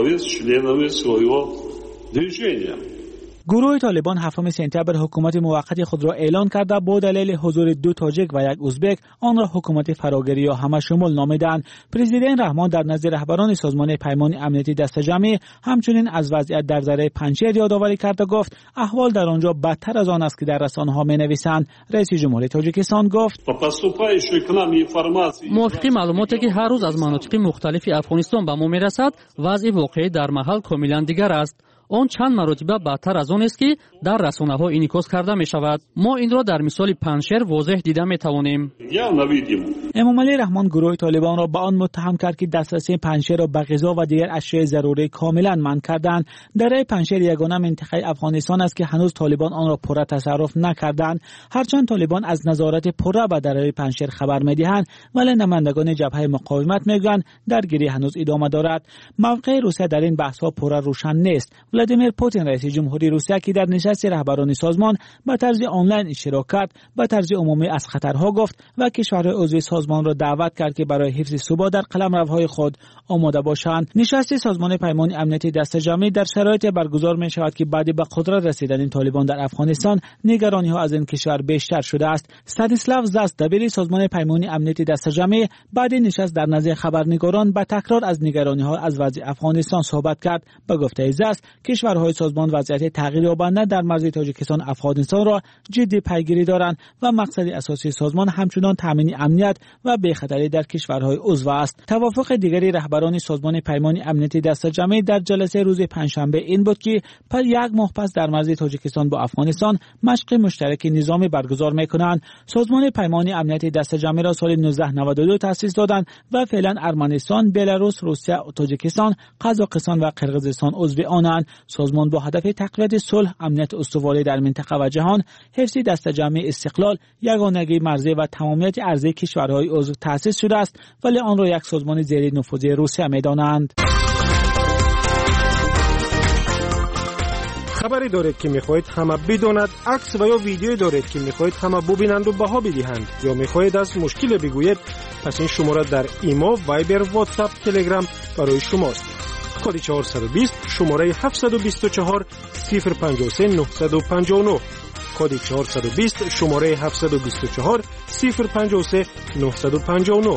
گروه طالبان هفتم سپتامبر حکومت موقت خود را اعلان کرده با دلیل حضور دو تاجیک و یک ازبک آن را حکومت فراگیری یا همه شمول نامیدند. پرزیدنت رحمان در نزد رهبران سازمان پیمان امنیتی دست جمعی همچنین از وضعیت در ذره پنجشیر یادآوری کرد و گفت احوال در آنجا بدتر از آن است که در رسانه‌ها می‌نویسند. رئیس جمهوری تاجیکستان گفت: موافق معلوماتی که هر روز از مناطق مختلف افغانستان به ما می‌رسد، وضع واقعی در محل کاملا دیگر است. آن چند مرتبه بدتر از آن است که در رسانه‌ها انعکاس کرده می شود. ما این را در مثال پنجشیر واضح دیده می توانیم. امام علی رحمان گروه طالبان را به آن متهم کرد که دسترسی پنجشیر را به غذا و دیگر اشیاء ضروری کاملا منع کردند. دره پنجشیر یگانه منطقه افغانستان است که هنوز طالبان آن را پره تصرف نکردند. هرچند طالبان از نظارت پره به دره پنجشیر خبر می‌دهند، ولی نمایندگان جبهه مقاومت میگویند درگیری هنوز ادامه دارد. موقع روسیه در این بحث‌ها پره روشن نیست. ولادیمیر پوتین رئیس جمهوری روسیه که در نشست رهبران سازمان به طرز آنلاین اشتراک کرد، به طرز عمومی از خطرها گفت و کشورهای عضو سازمان را دعوت کرد که برای حفظ ثبات در قلمروهای خود آماده باشند. نشست سازمان پیمان امنیتی دست جمعی در شرایط برگزار می شود که بعد به قدرت رسیدن طالبان در افغانستان نگرانی ها از این کشور بیشتر شده است. استانیسلاو زاس دبیر سازمان پیمان امنیتی دست جمعی بعد نشست در نزد خبرنگاران به تکرار از نگرانی ها از وضع افغانستان صحبت کرد. به گفته زاس کشورهای سازمان وضعیت تغییر یابنده در مرز تاجیکستان افغانستان را جدی پیگیری دارند و مقصد اساسی سازمان همچنان تامین امنیت و بی‌خطری در کشورهای عضو است. توافق دیگری رهبران سازمان پیمان امنیتی دست جمعی در جلسه روز پنجشنبه این بود که پس یک ماه پس در مرز تاجیکستان با افغانستان مشق مشترک نظامی برگزار می‌کنند. سازمان پیمان امنیتی دست جمعی را سال نوزده نود و دو تأسیس دادند و فعلا ارمنستان، بلاروس، روسیه، تاجیکستان، قزاقستان و قرقیزستان عضو آنند. سازمان با هدف تقویت صلح، امنیت استواری در منطقه و جهان، حفظ دست جمعی استقلال، یگانگی مرزی و تمامیت ارضی کشورهای عضو تأسیس شده است، ولی آن را یک سازمان زیر نفوذ روسیه می‌دانند. خبری دارید که میخواهید همه بداند، عکس و یا ویدیویی دارید که میخواهید همه ببینند و بها بدهند، یا میخواهید از مشکل بگویید، پس این شماره در ایمو، وایبر، واتساپ، تلگرام برای شماست. کد چهارصد و بیست شماره هفتصد و بیست و چهار صفر پنجاه و سه نهصد و پنجاه و نه. کد چهارصد و بیست شماره هفتصد و بیست و چهار صفر پنجاه و سه نهصد و پنجاه و نه.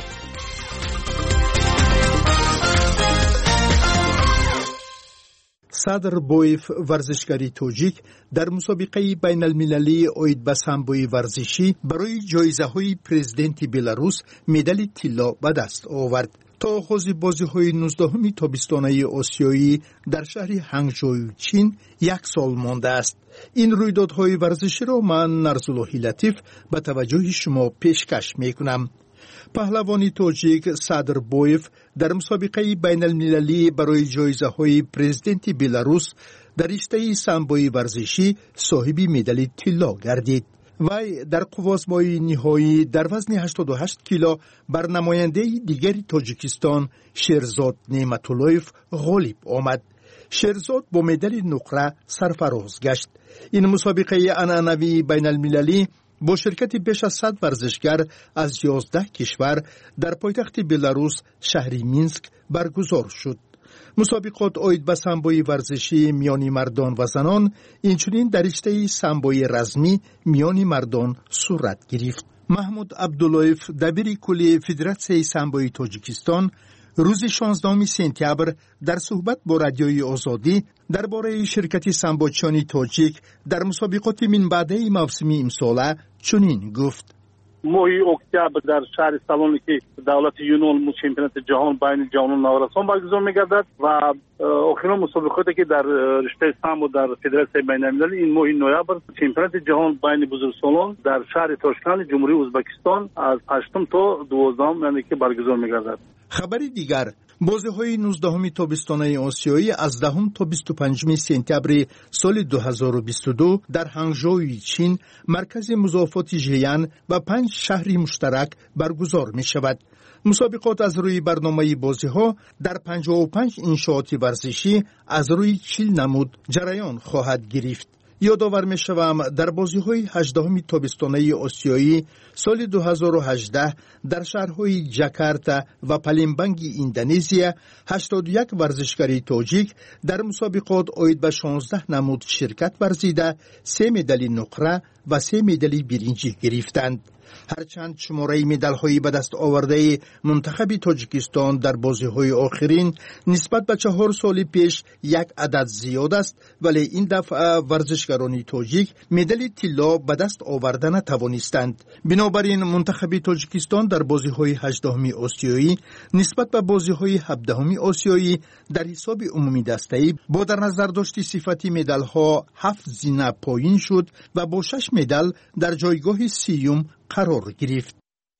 صدر بویف ورزشکاری توجیک در مسابقه بین المللی اوید به سامبوی ورزشی برای جایزه های پرزیدنت بلاروس مدال طلا به دست آورد. تا آغاز بازی های نوزدهم تابستانه آسیایی در شهر هنگژو چین یک سال مانده است. این رویدادهای ورزشی را من نرزاللهی لطیف به توجه شما پیشکش می کنم. پهلوانی توجیک صدر بویف در مسابقه بین المللی برای جایزه های پرزیدنت بلاروس در رشته سامبوی ورزشی صاحب مدال طلا گردید. وی در قوازمای نهایی در وزن هشتاد و هشت کیلو بر نماینده دیگری تاجیکستان شیرزاد نعمتاللهیف غالب آمد. شیرزاد با مدال نقره سرفراز گشت. این مسابقه عنعنوی بین المللی با شرکت بیش از صد ورزشگر از یازده کشور در پایتخت بلاروس شهر مینسک برگزار شد. مسابقات اوید به سامبوی ورزشی میان مردان و زنان اینچنین در رشته سامبوی رزمی میان مردان صورت گرفت. محمود عبداللهیف دبیر کلی فدراسیون سامبوی تاجیکستان روز شانزدهم سپتامبر در صحبت با رادیوی آزادی درباره شرکت سامبوچیان تاجیک در مسابقات من بعده موسم امسال چنین گفت: ماه اکتبر در شهر سالونیکی دولت یونان چمپیونات جهان بین جوانان نوآوران برگزار می‌گردد و آخرین مسابقاتی که در رشته سامبو در فدراسیون بین‌المللی این ماه نوامبر چمپیونات جهان بین بزرگسالان در شهر تاشکند جمهوری ازبکستان از هشتم تا دوازدهم یعنی که برگزار می‌گردد. خبری دیگر، بازی‌های نوزدهم تابستانه آسیایی از دهم تا بیست و پنجم سپتامبر سال دو هزار و بیست و دو در هنگژو چین مرکز مضافات ژیان و پنج شهری مشترک برگزار می‌شود. مسابقات از روی برنامه بازی‌ها در پنجاه و پنج انشاءات ورزشی از روی چهل نمود جریان خواهد گرفت. یادآور می‌شوم در بازی‌های هجدهم تابستانه آسیایی سال دو هزار و هجده در شهرهای جاکارتا و پالمبانگ اندونزیا هشتاد و یک ورزشکار تاجیک در مسابقات اوید به شانزده نمود شرکت ورزیده سه مدال نقره و سه مدال برنجی گرفتند. هرچند شماره مدال‌های به دست آورده منتخب تاجیکستان در بازی‌های آخرین نسبت به چهار سال پیش یک عدد زیاد است، ولی این دفعه ورزشکاران تاجیک مدال طلا به دست آورده نتوانستند. بنابراین منتخب تاجیکستان در بازی‌های هجدهم آسیایی نسبت به بازی‌های هفدهم آسیایی در حساب عمومی دسته‌ای با در نظر داشت صفت مدال‌ها هفت زینه پایین شد و با شش مدال در جایگاه سیوم قرار گرفت.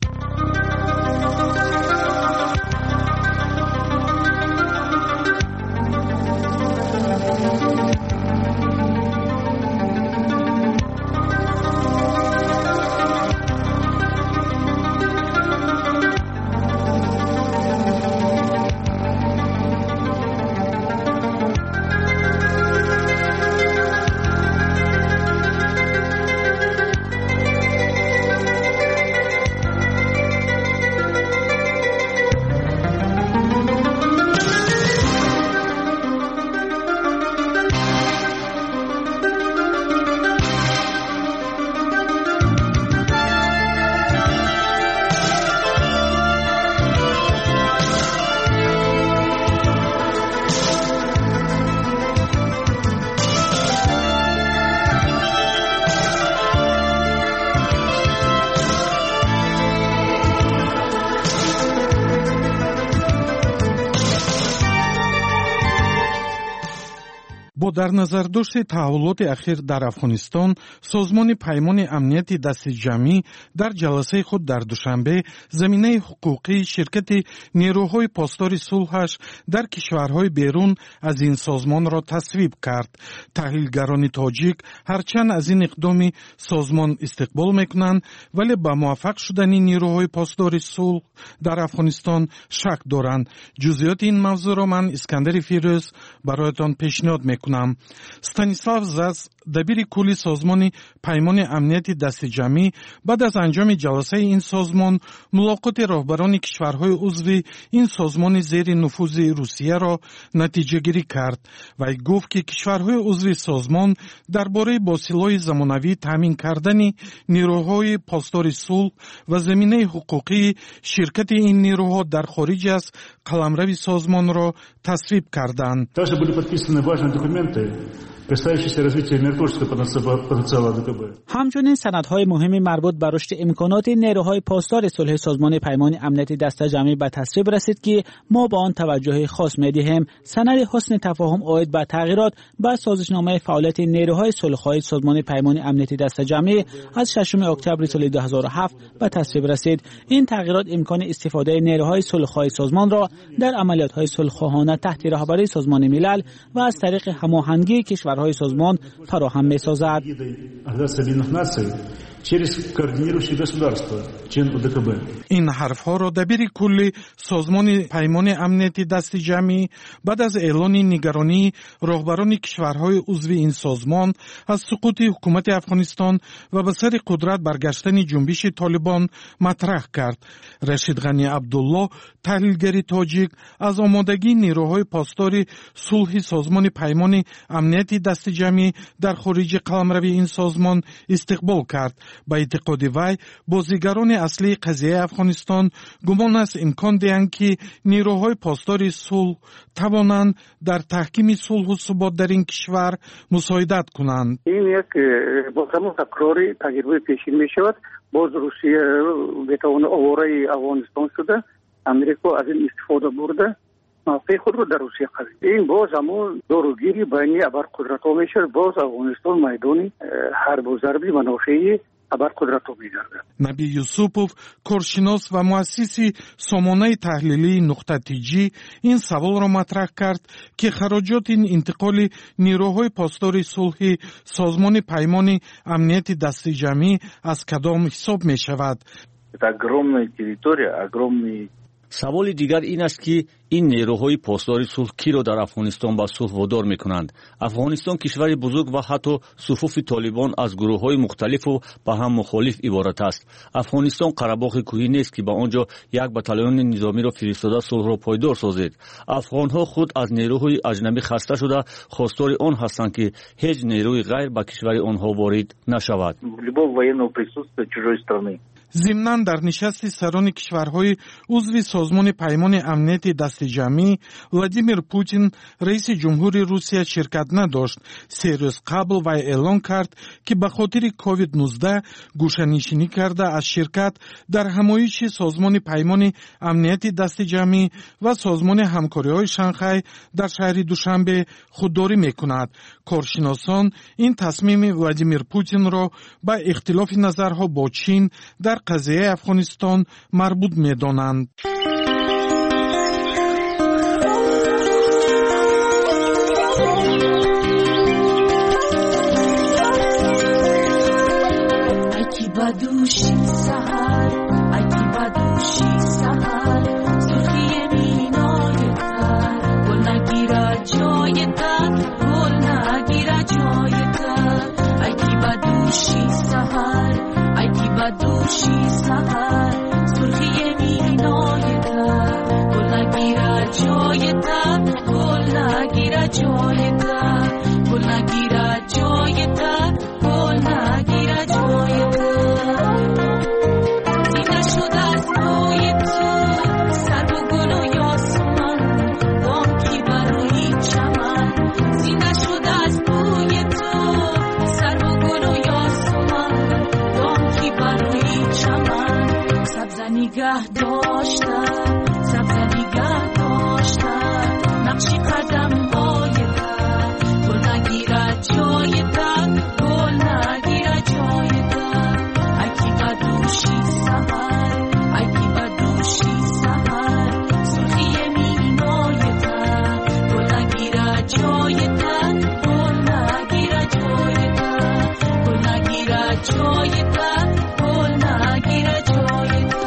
با در نظر داشت تحولات اخیر در افغانستان، سازمان پیمان امنیتی دست جمعی در جلسه خود در دوشنبه زمینه حقوقی شرکت نیروهای پاسدار صلحش در کشورهای بیرون از این سازمان را تصویب کرد. تحلیلگران تاجیک هرچند از این اقدام سازمان استقبال میکنند، ولی با موفق شدن نیروهای پاسدار صلح در افغانستان شک دارند. جزئیات این موضوع را من اسکندر فیروز برایتان پیشنهاد میکنم. мекунам. станислав зас, дабири кулли созмони паймони амнияти дастиҷамӣ, баъд аз анҷоми ҷаласаи ин созмон мулоқоти роҳбарони кишварҳои узви ин созмони зери нуфузи русияро натиҷагирӣ кард. вай гуфт ки кишварҳои узви созмон дар бораи бо силоҳи замонавӣ таъмин кардани нерӯҳои постори сулҳ ва заминаи ҳуқуқии ширкати ин нерӯҳо дар хориҷ аз қаламрави созмонро тасвиб карданд. Также были подписаны важные документы, касающиеся развития миротворческого потенциала ДКБ. همچنین سندهای مهمی مربوط به رشد امکانات نیروهای پاسدار صلح سازمان پیمان امنیتی دسته‌جمعی به تصویب رسید که ما با آن توجه خاص می‌دهیم. سند حسن تفاهم عاید به تغییرات به سازشنامه فعالیت نیروهای صلح‌خواه سازمان پیمان امنیتی دسته‌جمعی از ششم اکتبر سال دو هزار و هفت به تصویب رسید. این تغییرات امکان استفاده نیروهای صلح‌خواه سازمان را در عملیات‌های صلح‌خواهانه تحت رهبری سازمان ملل و از طریق هماهنگی کشورهای سازمان فراهم می‌سازد. این حرفها را دبیر کلی سازمان پیمان امنیتی دست جمعی بعد از اعلان نگرانی راهبران کشورهای عضو این سازمان از سقوط حکومت افغانستان و به سر قدرت برگشتن جنبش طالبان مطرح کرد. رشید غنی عبدالله، تحلیلگر تاجیک، از آمادگی نیروهای پاسدار صلح سازمان پیمان امنیتی دست جمعی در خارج قلمرو این سازمان استقبال کرد. با اعتقاد وی بازیگران اصلی قضیه افغانستان گمان است امکان دهند که نیروهای پاسدار صلح توانند در تحکیم صلح و ثبات در این کشور مساعدت کنند. این یک با تمام تکراری تجربه پیشین می شود. باز روسیه بتوان آواره افغانستان شده، امریکا از این استفاده برده، موقع خود رو در روسیه قرید. این باز همون داروگیری بینی ابرقدرت‌ها میشه. باز افغانستان میدانی حرب و ضربی منافعی ابرقدرت‌ها میگردد. نبی یوسوپوف، کارشناس و مؤسس سامانه تحلیلی نقطه تیجی، این سوال را مطرح کرد که خراجات این انتقال نیروهای پاسدار صلح سازمان پیمان امنیتی دست جمعی از کدام حساب می شود؟ огромная территория, огромный. سوال دیگر این است که این نیروهای پاسدار صلح کی را در افغانستان به صلح وادار میکنند. افغانستان کشور بزرگ و حتی صفوف طالبان از گروه‌های مختلف و با هم مخالف عبارت است. افغانستان قره‌باغ کوهی نیست که با آنجا یک بتالون نظامی را فرستاده صلح را پایدار سازد. افغانها خود از نیروهای اجنبی خسته شده خواستار آن هستند که هیچ نیروی غیر به کشور آنها وارد نشود. ضمناً در نشست سران کشورهای عضو سازمان پیمان امنیتی دست جمعی ولادیمیر پوتین رئیس جمهوری روسیه شرکت نداشت. سه روز قبل وی اعلان کرد که به خاطر کووید نوزده گوشه‌نشینی کرده از شرکت در همایش سازمان پیمان امنیتی دست جمعی و سازمان همکاری‌های شانگهای در شهر دوشنبه خودداری می‌کند. کارشناسان این تصمیم ولادیمیر پوتین را با اختلاف نظرها با چین در قضیه افغانستان مربوط می‌دانند. بدوشی سهر اگی بدوشی سهر سرخی مینای تر گل نگیره جای تر گل نگیره جای تر اگی بدوشی سهر اگی بدوشی سهر سرخی مینای تر گل نگیره جای تر گل نگیره جای تر گل نگیره جای تر گل نگیره جای تر نگاه داشتم سبز نگاه داشتم نقشی قدم های در گل نگیره جای در گل نگیره جای در اگی بدوشی سهر اگی بدوشی سهر سرخی مینای در گل نگیره جای در گل نگیره جای در گل نگیره جای در گل نگیره جای در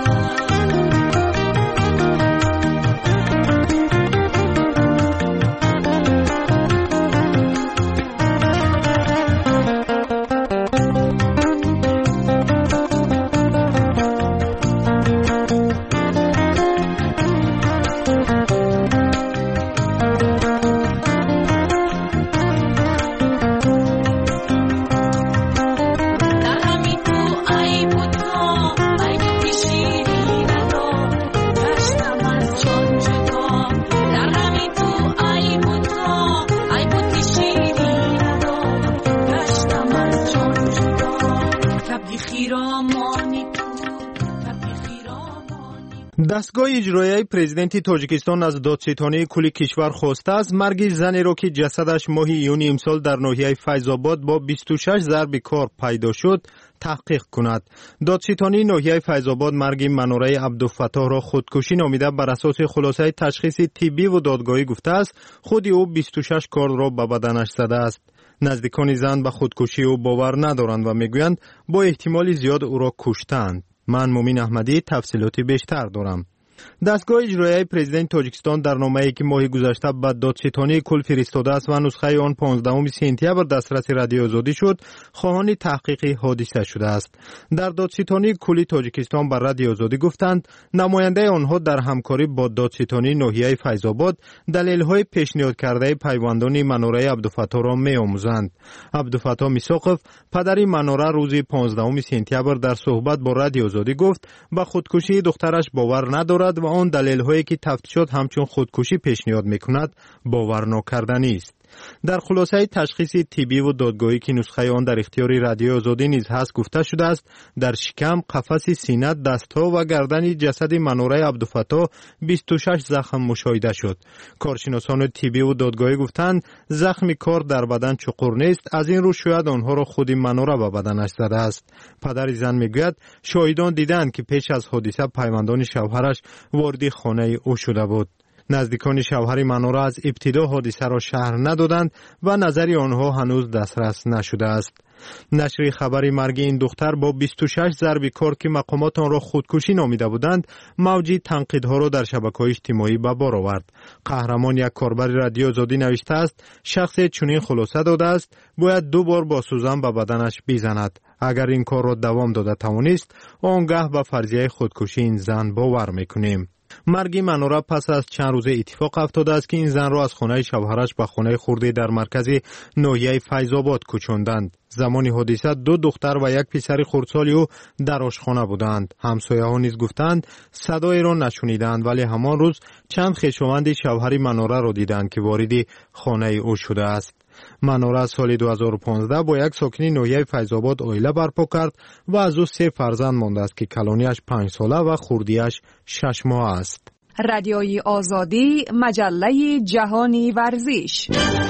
دستگاه اجرایی پرزیدنت تاجیکستان از دادستانی کل کشور خواسته است مرگ زنی را که جسدش ماه ایون امسال در ناحیه فیض آباد با بیست و شش ضرب کار پیدا شد تحقیق کند. دادستانی ناحیه فیض آباد مرگ منوره عبدالفتاح را خودکشی نامیده بر اساس خلاصه تشخیص طبی و دادگاهی گفته است خود او بیست و شش کار را به بدنش زده است. نزدیکان زن به خودکشی او باور ندارند و میگویند با احتمال زیاد او را کشتند. من مومین احمدی تفصیلات بیشتر دارم. دستگاه اجرایی پرزیدنت تاجیکستان در نامه‌ای که ماه گذشته به دادستانی کل فرستاده است و نسخه آن پانزدهم سپتامبر دسترس رادیو آزادی شد خواهان تحقیق حادثه شده است. در دادستانی کل تاجیکستان بر رادیو آزادی گفتند نماینده آنها در همکاری با دادستانی ناحیه فیض آباد دلایل‌های پیشنهاد کرده پیوندان منوره عبدالفتاح را می‌آموزند. عبدالفتاح میساقف پدر منوره روز پانزدهم سپتامبر در صحبت با رادیو آزادی گفت به خودکشی دخترش باور ندارد و آن دلیل هایی که تفتیشات همچون خودکشی پیشنهاد میکند باور نکردنی است. در خلاصه تشخیص طبی و دادگاهی که نسخه آن در اختیار رادیو آزادی نیز هست گفته شده است در شکم، قفس سینه، دستها و گردن جسد منوره عبدالفتاح بیست و شش زخم مشاهده شد. کارشناسان طبی و دادگاهی گفتند زخم کار در بدن چقور نیست، از این رو شاید آنها را خود منوره به بدنش زده است. پدر زن میگوید شاهدان دیدند که پیش از حادثه پیوندان شوهرش وارد خانه او شده بود. نزدیکان شوهر منوره از ابتدا حادثه را شرح ندادند و نظر آنها هنوز دسترس نشده است. نشر خبر مرگ این دختر با بیست و شش ضرب کار که مقامات آن را خودکشی نامیده بودند موج تنقیدها را در شبکه‌های اجتماعی به بار آورد. قهرمان یک کاربر رادیو آزادی نوشته است شخص چنین خلاصه داده است باید دو بار با سوزن به بدنش بزند. اگر این کار را دوام داده توانست آنگاه به فرضیه خودکشی این زن باور میکنیم. مرگ منوره پس از چند روز اتفاق افتاده است که این زن را از خانه شوهرش به خانه خرده در مرکز ناحیه فیض آباد کوچاندند. زمان حادثه دو دختر و یک پسر خردسالی او در آشخانه بودند. همسایه‌ها نیز گفتند صدای را نشنیدند ولی همان روز چند خویشاوند شوهر منوره را دیدند که وارد خانه او شده است. منوره سال دو هزار و پانزده با یک ساکنی ناحیه فیض آباد عائله برپا کرد و از او سه فرزند مانده است که کلانیش پنج ساله و خردیش شش ماه است. رادیوی آزادی، مجله جهانی ورزش.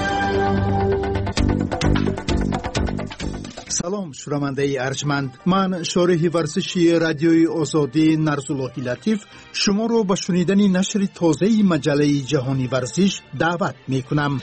سلام شنونده ارجمند، من شارح ورزشی رادیوی آزادی نرسالله لطیف شما رو به شنیدن نشر تازه مجله جهانی ورزش دعوت می کنم.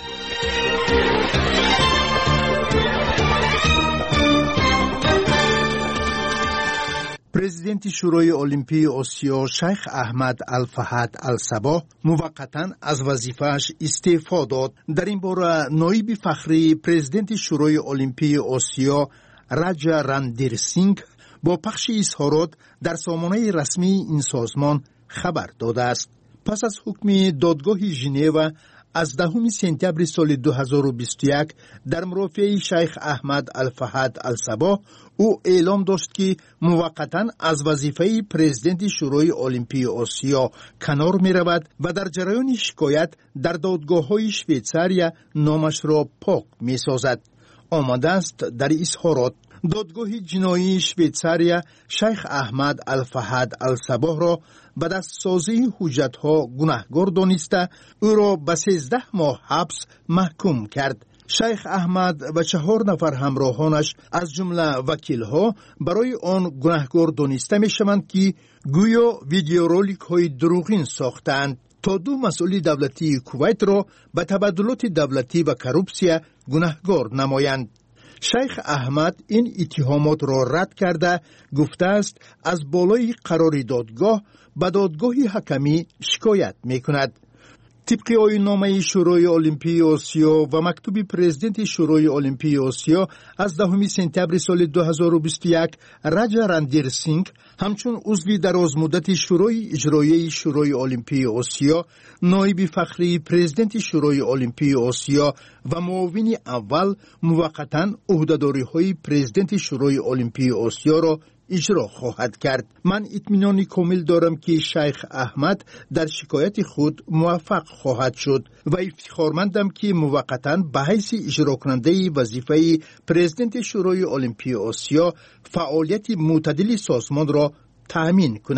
پرزیدنت شورای المپی آسیا شیخ احمد الفهد الصباح موقتا از وظیفه‌اش استعفا داد. در این باره نایب فخری پرزیدنت شورای المپی آسیا راجا راندیر سینگ با پخش اظهارات در سامانه رسمی این سازمان خبر داده است. پس از حکم دادگاه ژنو از دهم سپتامبر سال دو هزار و بیست و یک در مرافعه شیخ احمد الفهد الصباح او اعلام داشت که موقتا از وظیفه پرزیدنت شورای المپی آسیا کنار می رود و در جریان شکایت در دادگاه های شویتزاریا نامش را پاک می سازد. آمده است در اظهارات دادگاه جنایی شویتزاریا شیخ احمد الفهد الصباح را به دستسازی حجت‌ها گناهکار دانسته او را به سیزده ماه حبس محکوم کرد. شیخ احمد و چهار نفر همراهانش از جمله وکیل‌ها برای آن گناهکار دانسته می‌شوند که گویا ویدیورولیک‌های دروغین ساختند تا دو مسئول دولتی کویت را به تبادلات دولتی و کروپسیا گناهکار نمایند. شیخ احمد این اتهامات را رد کرده گفته است از بالای قرار دادگاه به دادگاه حکمی شکایت می کند. طبق آیین‌نامه شورای المپی آسیا و مکتوب پرزیدنت شورای المپی آسیا از دهم سپتامبر سال دو هزار و بیست و یک راجا راندیر سینگ همچون عضو درازمدت شورای اجرایی شورای المپی آسیا نایب فخری پرزیدنت شورای المپی آسیا و معاون اول موقتا عهده‌داری‌های پرزیدنت شورای المپی آسیا را اجرا خواهد کرد. من اطمینان کامل دارم که شیخ احمد در شکایت خود موفق خواهد شد و افتخارمندم که موقتا به حیث اجرا کننده وظیفه پرزیدنت شورای المپی آسیا فعالیت معتدل سازمان را تأمین کنم.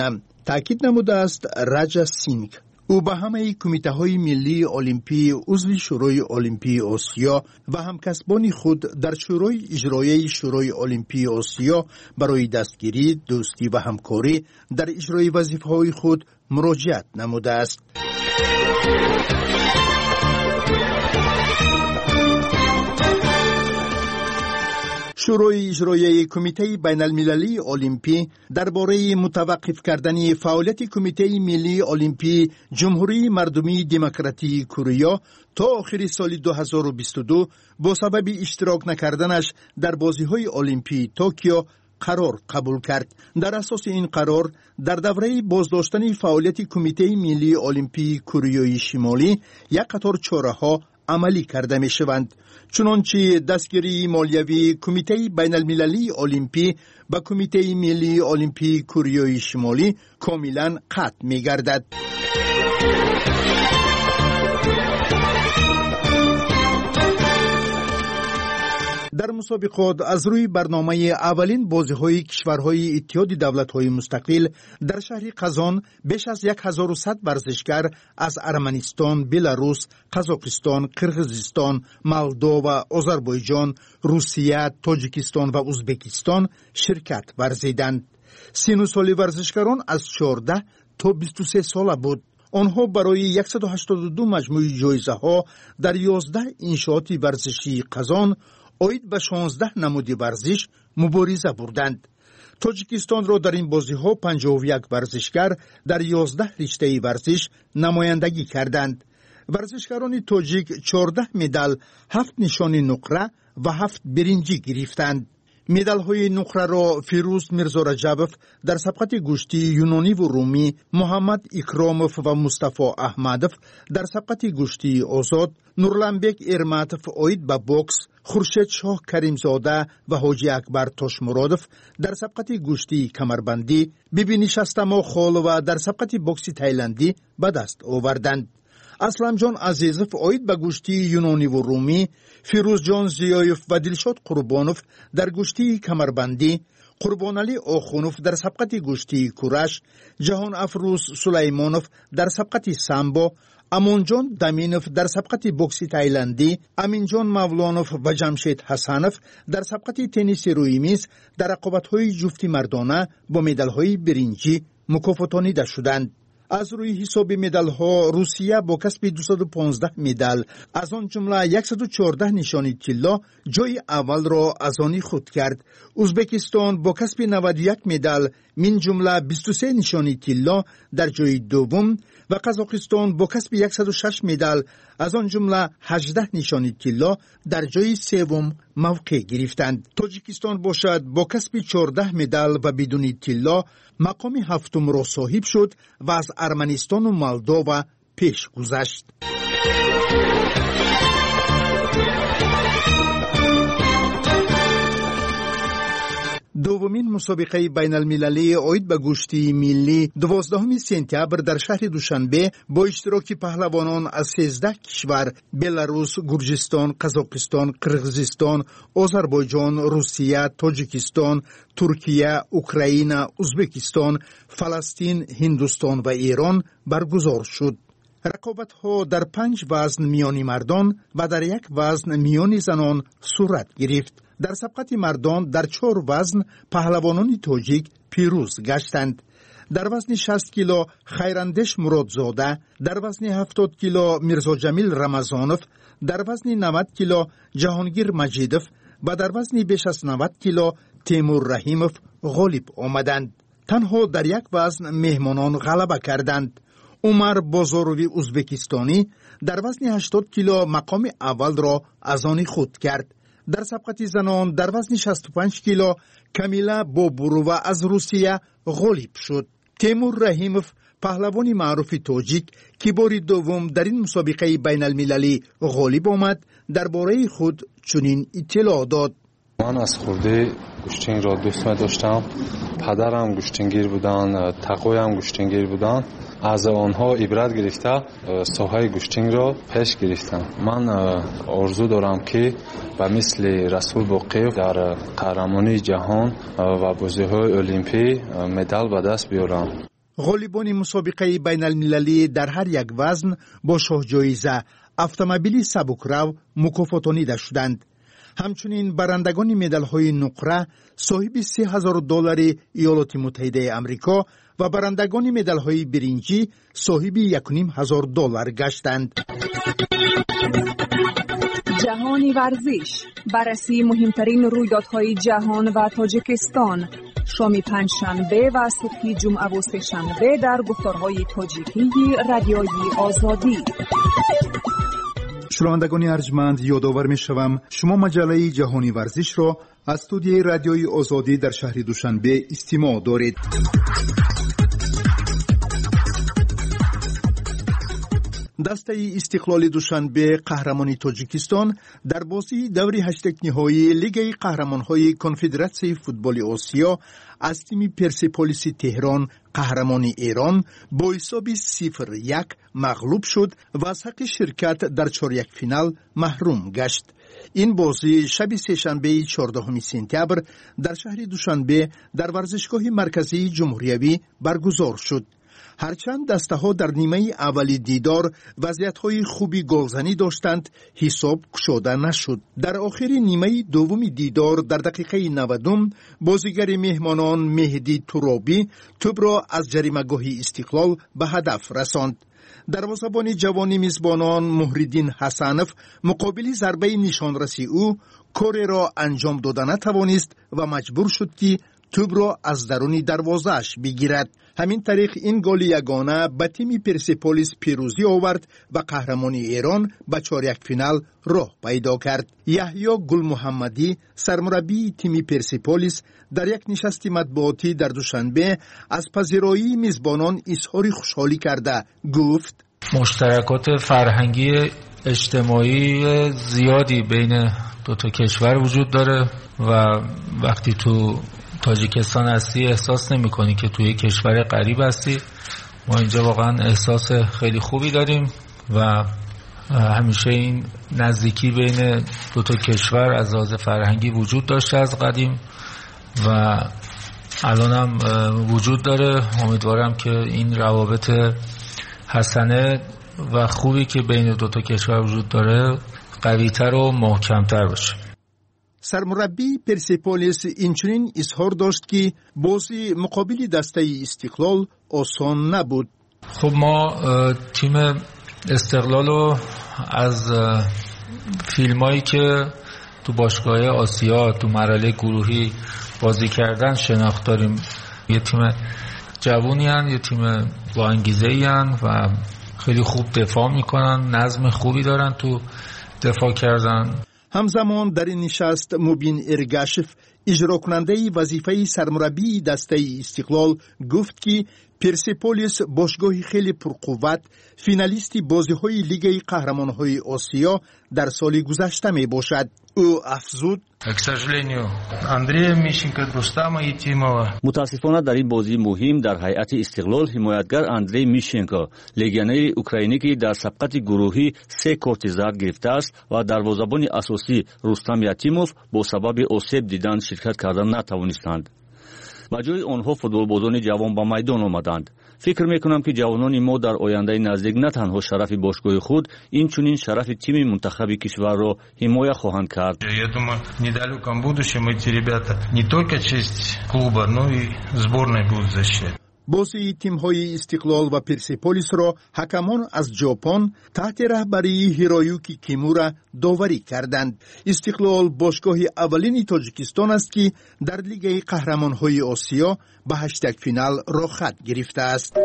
تاکید نموده است راجا سینگ. او به همه کمیته های ملی المپی عضو شورای المپی آسیا و همکسبان خود در شورای اجرایی شورای المپی آسیا برای دستگیری، دوستی و همکاری در اجرای وظیفه‌های خود مراجعت نموده است. شورای اجرایی کمیته بین المللی المپی درباره متوقف کردن فعالیت کمیته ملی المپی جمهوری مردمی دموکراتیک کره تا آخر سال دو هزار و بیست و دو با سبب اشتراک نکردنش در بازی‌های المپی توکیو قرار قبول کرد. در اساس این قرار در دوره بازداشتن فعالیت کمیته ملی المپی کره شمالی یک قطار چاره‌ها عملی کرده می شوند. چنانچه دستگیری مالیوی کمیته بین المللی المپی با کمیته ملی المپی کره شمالی کاملا قطع می گردد. در مسابقات از روی برنامه اولین بازی‌های کشورهای اتحاد دولت‌های مستقل در شهر قزان بیش از صد و صد ورزشگر از ارمنستان، بلاروس، قزاقستان، قرغیزستان، مولدووا، آذربایجان، روسیه، تاجیکستان و ازبکستان شرکت ورزیدند. سن و سال ورزشکاران از چهارده تا بیست و سه ساله بود. آنها برای صد و هشتاد و دو مجموعه جایزه‌ها در یازده انشاءات ورزشی قزان آید به شانزده نمود ورزش مبارزه بردند. تاجیکستان را در این بازی‌ها پنجاه و یک ورزشگر در یازده رشته ورزش نمایندگی کردند. ورزشکاران تاجیک چهارده مدال، هفت نشان نقره و هفت برنجی گرفتند. مدال های نقره را فیروز میرزا رجبوف در سبقت گوشتی یونانی و رومی، محمد اکراموف و مصطفی احمدوف در سبقت گوشتی آزاد، نورلنبک ارماتوف آید به بوکس، خورشید شاه کریمزاده و حاجی اکبر تاشمرادوف در سبقت گوشتی کمربندی، بیبی نشستما خالوه در سبقت بوکس تایلندی به دست آوردند. اسلم جان عزیزوف آید به گوشتی یونانی و رومی، فیروز جان زیایف و دلشاد قربانوف در گوشتی کمربندی، قربان علی آخونوف در سبقت گوشتی کورش، جهان افروز سلیمانوف در سبقت سامبو، امونجان دامینوف در سبقت بوکس تایلندی، امینجان مولانوف و جمشید حسنوف در سبقت تنیس روی میز در رقابت‌های جفتی مردانه با مدال‌های برنجی مکافاتانیده شدند. از روی حساب مدال ها روسیه با کسب دویست و پانزده مدال از آن جمله صد و چهارده نشانی طلا جای اول را از آن خود کرد. ازبکستان با کسب نود و یک مدال من جمله بیست و سه نشانی طلا در جای دوم و قزاقستان با کسب صد و شش مدال از آن جمله هجده نشانی طلا در جای سوم موقع گرفتند. تاجیکستان باشد با کسب چهارده مدال و بدون طلا مقام هفتم را صاحب شد و از ارمنستان و مولدووا پیش گذشت. دومین مسابقه بین المللی آید به گوشتی ملی دوازدهم سپتامبر در شهر دوشنبه با اشتراک پهلوانان از سیزده کشور بلاروس، گرجستان، قزاقستان، قرغیزستان، آذربایجان، روسیه، تاجیکستان، ترکیه، اوکراین، ازبکستان، فلسطین، هندوستان و ایران برگزار شد. رقابت ها در پنج وزن میانی مردان و در یک وزن میانی زنان صورت گرفت. در سبقت مردان در چهار وزن پهلوانان تاجیک پیروز گشتند. در وزن شصت کیلو خیراندش مرادزاده، در وزن هفتاد کیلو میرزا جمیل رمضانوف، در وزن نود کیلو جهانگیر مجیدوف و در وزن بیش از نود کیلو تیمور رحیموف غالب آمدند. تنها در یک وزن مهمانان غلبه کردند. عمر بازاروی ازبکستانی در وزن هشتاد کیلو مقام اول را از آن خود کرد. در سبقت زنان در وزن شصت و پنج کیلو کمیلا بابوروا از روسیه غالب شد. تیمور رحیموف پهلوان معروف تاجیک که بار دوم در این مسابقه بین المللی غالب آمد درباره خود چنین اطلاع داد. من از خورده گوشتنگ را دوست داشتم. پدرم گوشتنگیر بودن، تقویم گوشتنگیر بودن. از آنها عبرت گرفته ساحه گوشتنگ را پیش گرفتم. من آرزو دارم که به مثل رسول باقیف در قهرمانی جهان و بازی‌های المپی مدال به دست بیارم. غالبان مسابقه بین المللی در هر یک وزن با شاه جایزه автомобили сабукрав мукофотонида шуданд. ҳамчунин барандагони медалҳои нуқра соҳиби се ҳазор доллари иёлоти муттаҳидаи амрико ва барандагони медалҳои биринҷӣ соҳиби якуним ҳазор доллар гаштанд. جهانی ورزش بررسی مهمترین رویدادهای جهان و تاجیکستان شام پنجشنبه و صبح جمعه و سه‌شنبه در گفتارهای تاجیکی رادیوی آزادی. شنوندگان ارجمند، یادآور می‌شوم شما مجله جهانی ورزش را از استودیوی رادیوی آزادی در شهر دوشنبه استماع دارید. دسته استقلال دوشنبه قهرمانی تاجیکستان در بازی دوری هشتگ نهایی لیگ قهرمان‌های کنفدراسیون فوتبال آسیا از تیم پرسپولیس تهران قهرمانی ایران با حساب صفر یک مغلوب شد و از حق شرکت در چهارده فینال محروم گشت. این بازی شب سه‌شنبه چهاردهم سپتامبر در شهر دوشنبه در ورزشگاه مرکزی جمهوریوی برگزار شد. هرچند دسته ها در نیمه اولی دیدار وضعیت های خوبی گلزنی داشتند، حساب گشوده نشد. در آخر نیمه دوم دیدار در دقیقه نودم بازیگر مهمانان مهدی ترابی توپ را از جریمه‌گاه استقلال به هدف رساند. دروازه‌بان جوان میزبانان محریدین حسنف مقابل ضربه نشانرسی او کار را انجام داده نتوانست و مجبور شد که توپ را از درون دروازه‌اش بگیرد. همین طریق این گل یگانه به تیم پرسپولیس پیروزی آورد و قهرمانی ایران به چهارده فینال راه پیدا کرد. یحیی گل محمدی سرمربی تیم پرسپولیس در یک نشست مطبوعاتی در دوشنبه از پذیرایی میزبانان اظهار خوشحالی کرده گفت: مشترکات فرهنگی اجتماعی زیادی بین دو تا کشور وجود داره و وقتی تو تاجیکستان هستی احساس نمی کنی که توی کشور غریب هستی. ما اینجا واقعا احساس خیلی خوبی داریم و همیشه این نزدیکی بین دو تا کشور از لحاظ فرهنگی وجود داشته از قدیم و الان هم وجود داره. امیدوارم که این روابط حسنه و خوبی که بین دو تا کشور وجود داره قوی‌تر و محکم‌تر باشه. سرمربی پرسپولیس اینچنین اظهار داشت که بازی مقابل دسته استقلال آسان نبود. خب ما تیم استقلال رو از فیلمایی که تو باشگاه آسیا تو مرحله گروهی بازی کردن شناخت داریم. یه تیم جوونی هن، یه تیم با انگیزه ای هن و خیلی خوب دفاع میکنن، نظم خوبی دارن تو دفاع کردن. همزمان در این نشست مبین ارگاشف اجرا کننده وظیفه سرمربی دسته استقلال گفت که پرسپولیس باشگاهی خیلی پرقوت فینالیست بازی‌های لیگ قهرمان‌های آسیا در سال گذشته می باشد. او افزود: متاسفانه در این بازی مهم در هیئت استقلال حمایتگر اندری میشنکو لگیونر اوکراینی که در سبقت گروهی سه کارت زرد گرفته است و دروازه‌بان اساسی رستم یتیموف با سبب آسیب دیدن شرکت کردن نتوانستند. با جای آنها فوتبالبازان جوان به میدان آمدند. فکر میکنم که جوانان ما در آینده نزدیک نه تنها شرف باشگاه خود، این چنین شرف تیم منتخب کشور را حمایت خواهند کرد. Я думаю, в недалеком будущем эти ребята не только честь клуба, но и сборной будут защищать. بازی تیم‌های استقلال و پرسپولیس را حکمان از ژاپن تحت رهبری هیرویوکی کیمورا داوری کردند. استقلال باشگاه اولین تاجیکستان است که در لیگ قهرمان‌های آسیا به هشتگ فینال را خط گرفته است.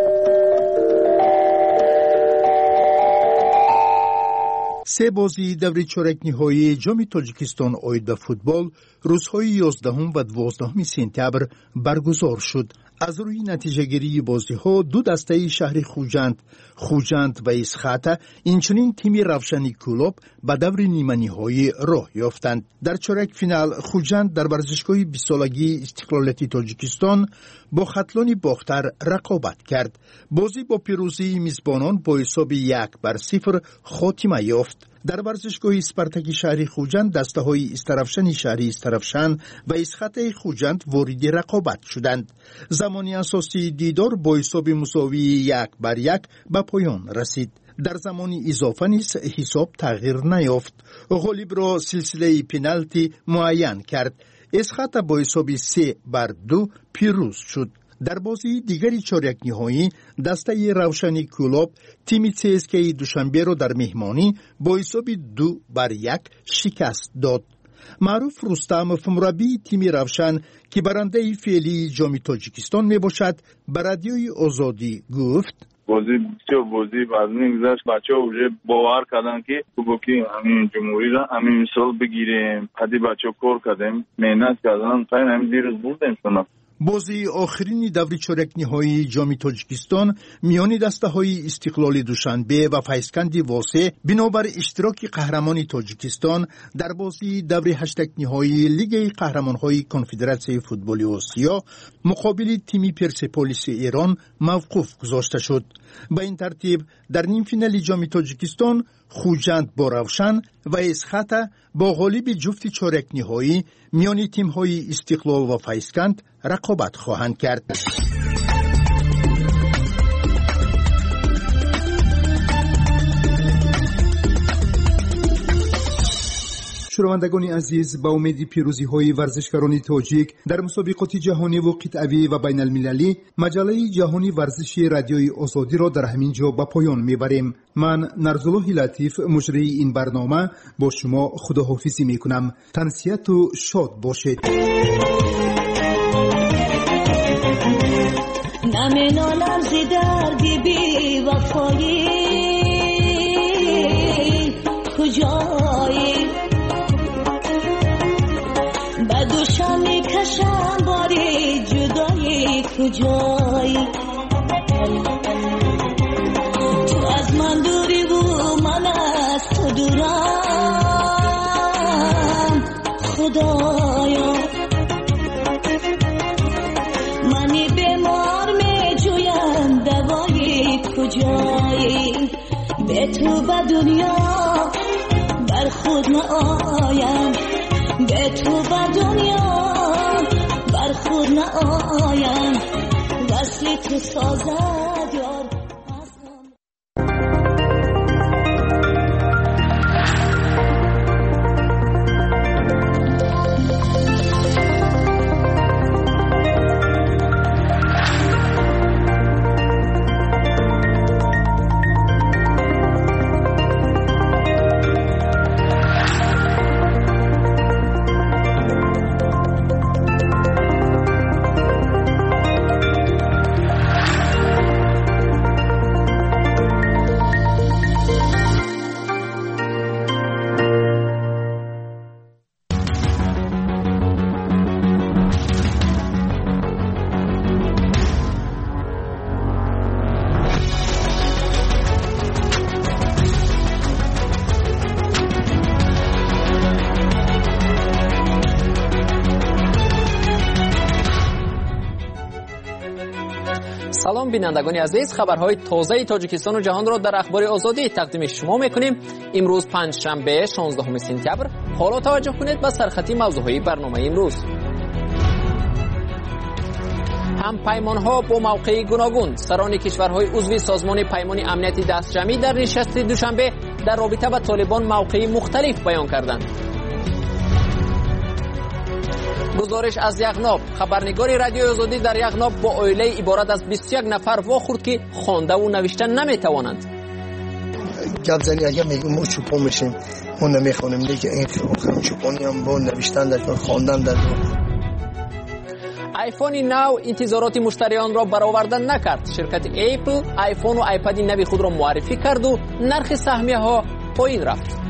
سه بازی دوری چهارک نهایی جام تاجیکستان آید به فوتبال روزهای یازدهم و دوازدهم سپتامبر برگزار شد. از روی نتیجه گیری بازی ها دو دسته شهر خوجند، خوجند و اسخاته اینچنین تیم روشنی کلوب به دور نیمه نهایی راه یافتند. در چهارک فینال خوجند در ورزشگاه بیست سالگی استقلالیت تاجیکستان با خطلان باختر رقابت کرد. بازی با پیروزی میزبانان با حساب یک بر صفر خاتمه یافت. یافت. در ورزشگاه اسپارتاک شهری خوجند دسته‌های استرافشن شهری استرافشن و اسخط خوجند وارد رقابت شدند. زمانی اساسی دیدار با حساب مساوی یک بر یک به پایان رسید. در زمانی اضافه نیز حساب تغییر نیافت. غالب را سلسله پنالتی معین کرد. اسخط با حساب سه بر دو پیروز شد. در بازی دیگری چهارک نهایی دسته روشنی کلوب تیم سی اس کی دوشنبه را در مهمانی با حساب دو بر یک شکست داد. معروف رستمов مربی تیم روشن که برنده فعلی جام تاجیکستان می باشد به رادیوی آزادی گفت بازی بسیار بازی بعد میگذشت بچه ها اوجه باور کردن که خوبکی همین جمهوری را همین سال بگیریم. حدی بچه ها کار کردیم مهنت کردن تا همین دیروز بودیم شما. بازی آخرین دوری چهارک نهایی جام تاجیکستان میان دسته‌های استقلال دوشنبه و فیضکند واسه بنابر اشتراک قهرمان تاجیکستان در بازی دوری هشتگ نهایی لیگ قهرمان‌های کنفدراسیون فوتبال آسیا مقابل تیم پرسپولیس ایران موقوف گذاشته شد. به این ترتیب در نیم فینال جام تاجیکستان خوجند با روشن و اسخط با غالب جفت چهارک نهایی میان تیم‌های استقلال و فیضکند رقابت خواهند کرد. شنوندگان عزیز، با امید پیروزی های ورزشکاران تاجیک در مسابقات جهانی و قطعی و بین المللی مجله جهانی ورزش رادیوی آزادی را در همین جا به پایان میبریم. من نرزالله لطیف مجری این برنامه با شما خداحافظی میکنم. تنسیت و شاد باشید. نمینالم زی دردی بی وفایی کجایی بدوشم میکشم باری جدایی کجایی تو از من دوری و من از تو دورم خدایا منی بیمار میجویم دوایی کجایی به تو به دنیا بر خود نآیم به تو به دنیا بر خود نآیم وصل تو سازد یار. سلام بینندگان عزیز، خبرهای تازه تاجیکستان و جهان را در اخبار آزادی تقدیم شما میکنیم. امروز پنجشنبه شانزدهم سپتامبر. حالا توجه کنید به سرخطی موضوعهای برنامه امروز. هم پیمانها با موقع گوناگون. سران کشورهای عضو سازمان پیمان امنیتی دستجمعی در نشست دوشنبه در رابطه با طالبان موقع مختلف بیان کردند. گزارش از یغناب. خبرنگار رادیوی آزادی در یغناب با عائله عبارت از بیست و یک نفر واخورد که خوانده و نوشتن نمیتوانند. گپ زنی اگه میگم ما چوپان میشیم ما نمیخوانیم دیگه این آخر چوپانی هم با نوشتن در کار خواندن در کار. آیفون نو انتظارات مشتریان را برآورده نکرد. شرکت اپل آیفون و آیپد نوی خود را معرفی کرد و نرخ سهمیه ها پایین رفت.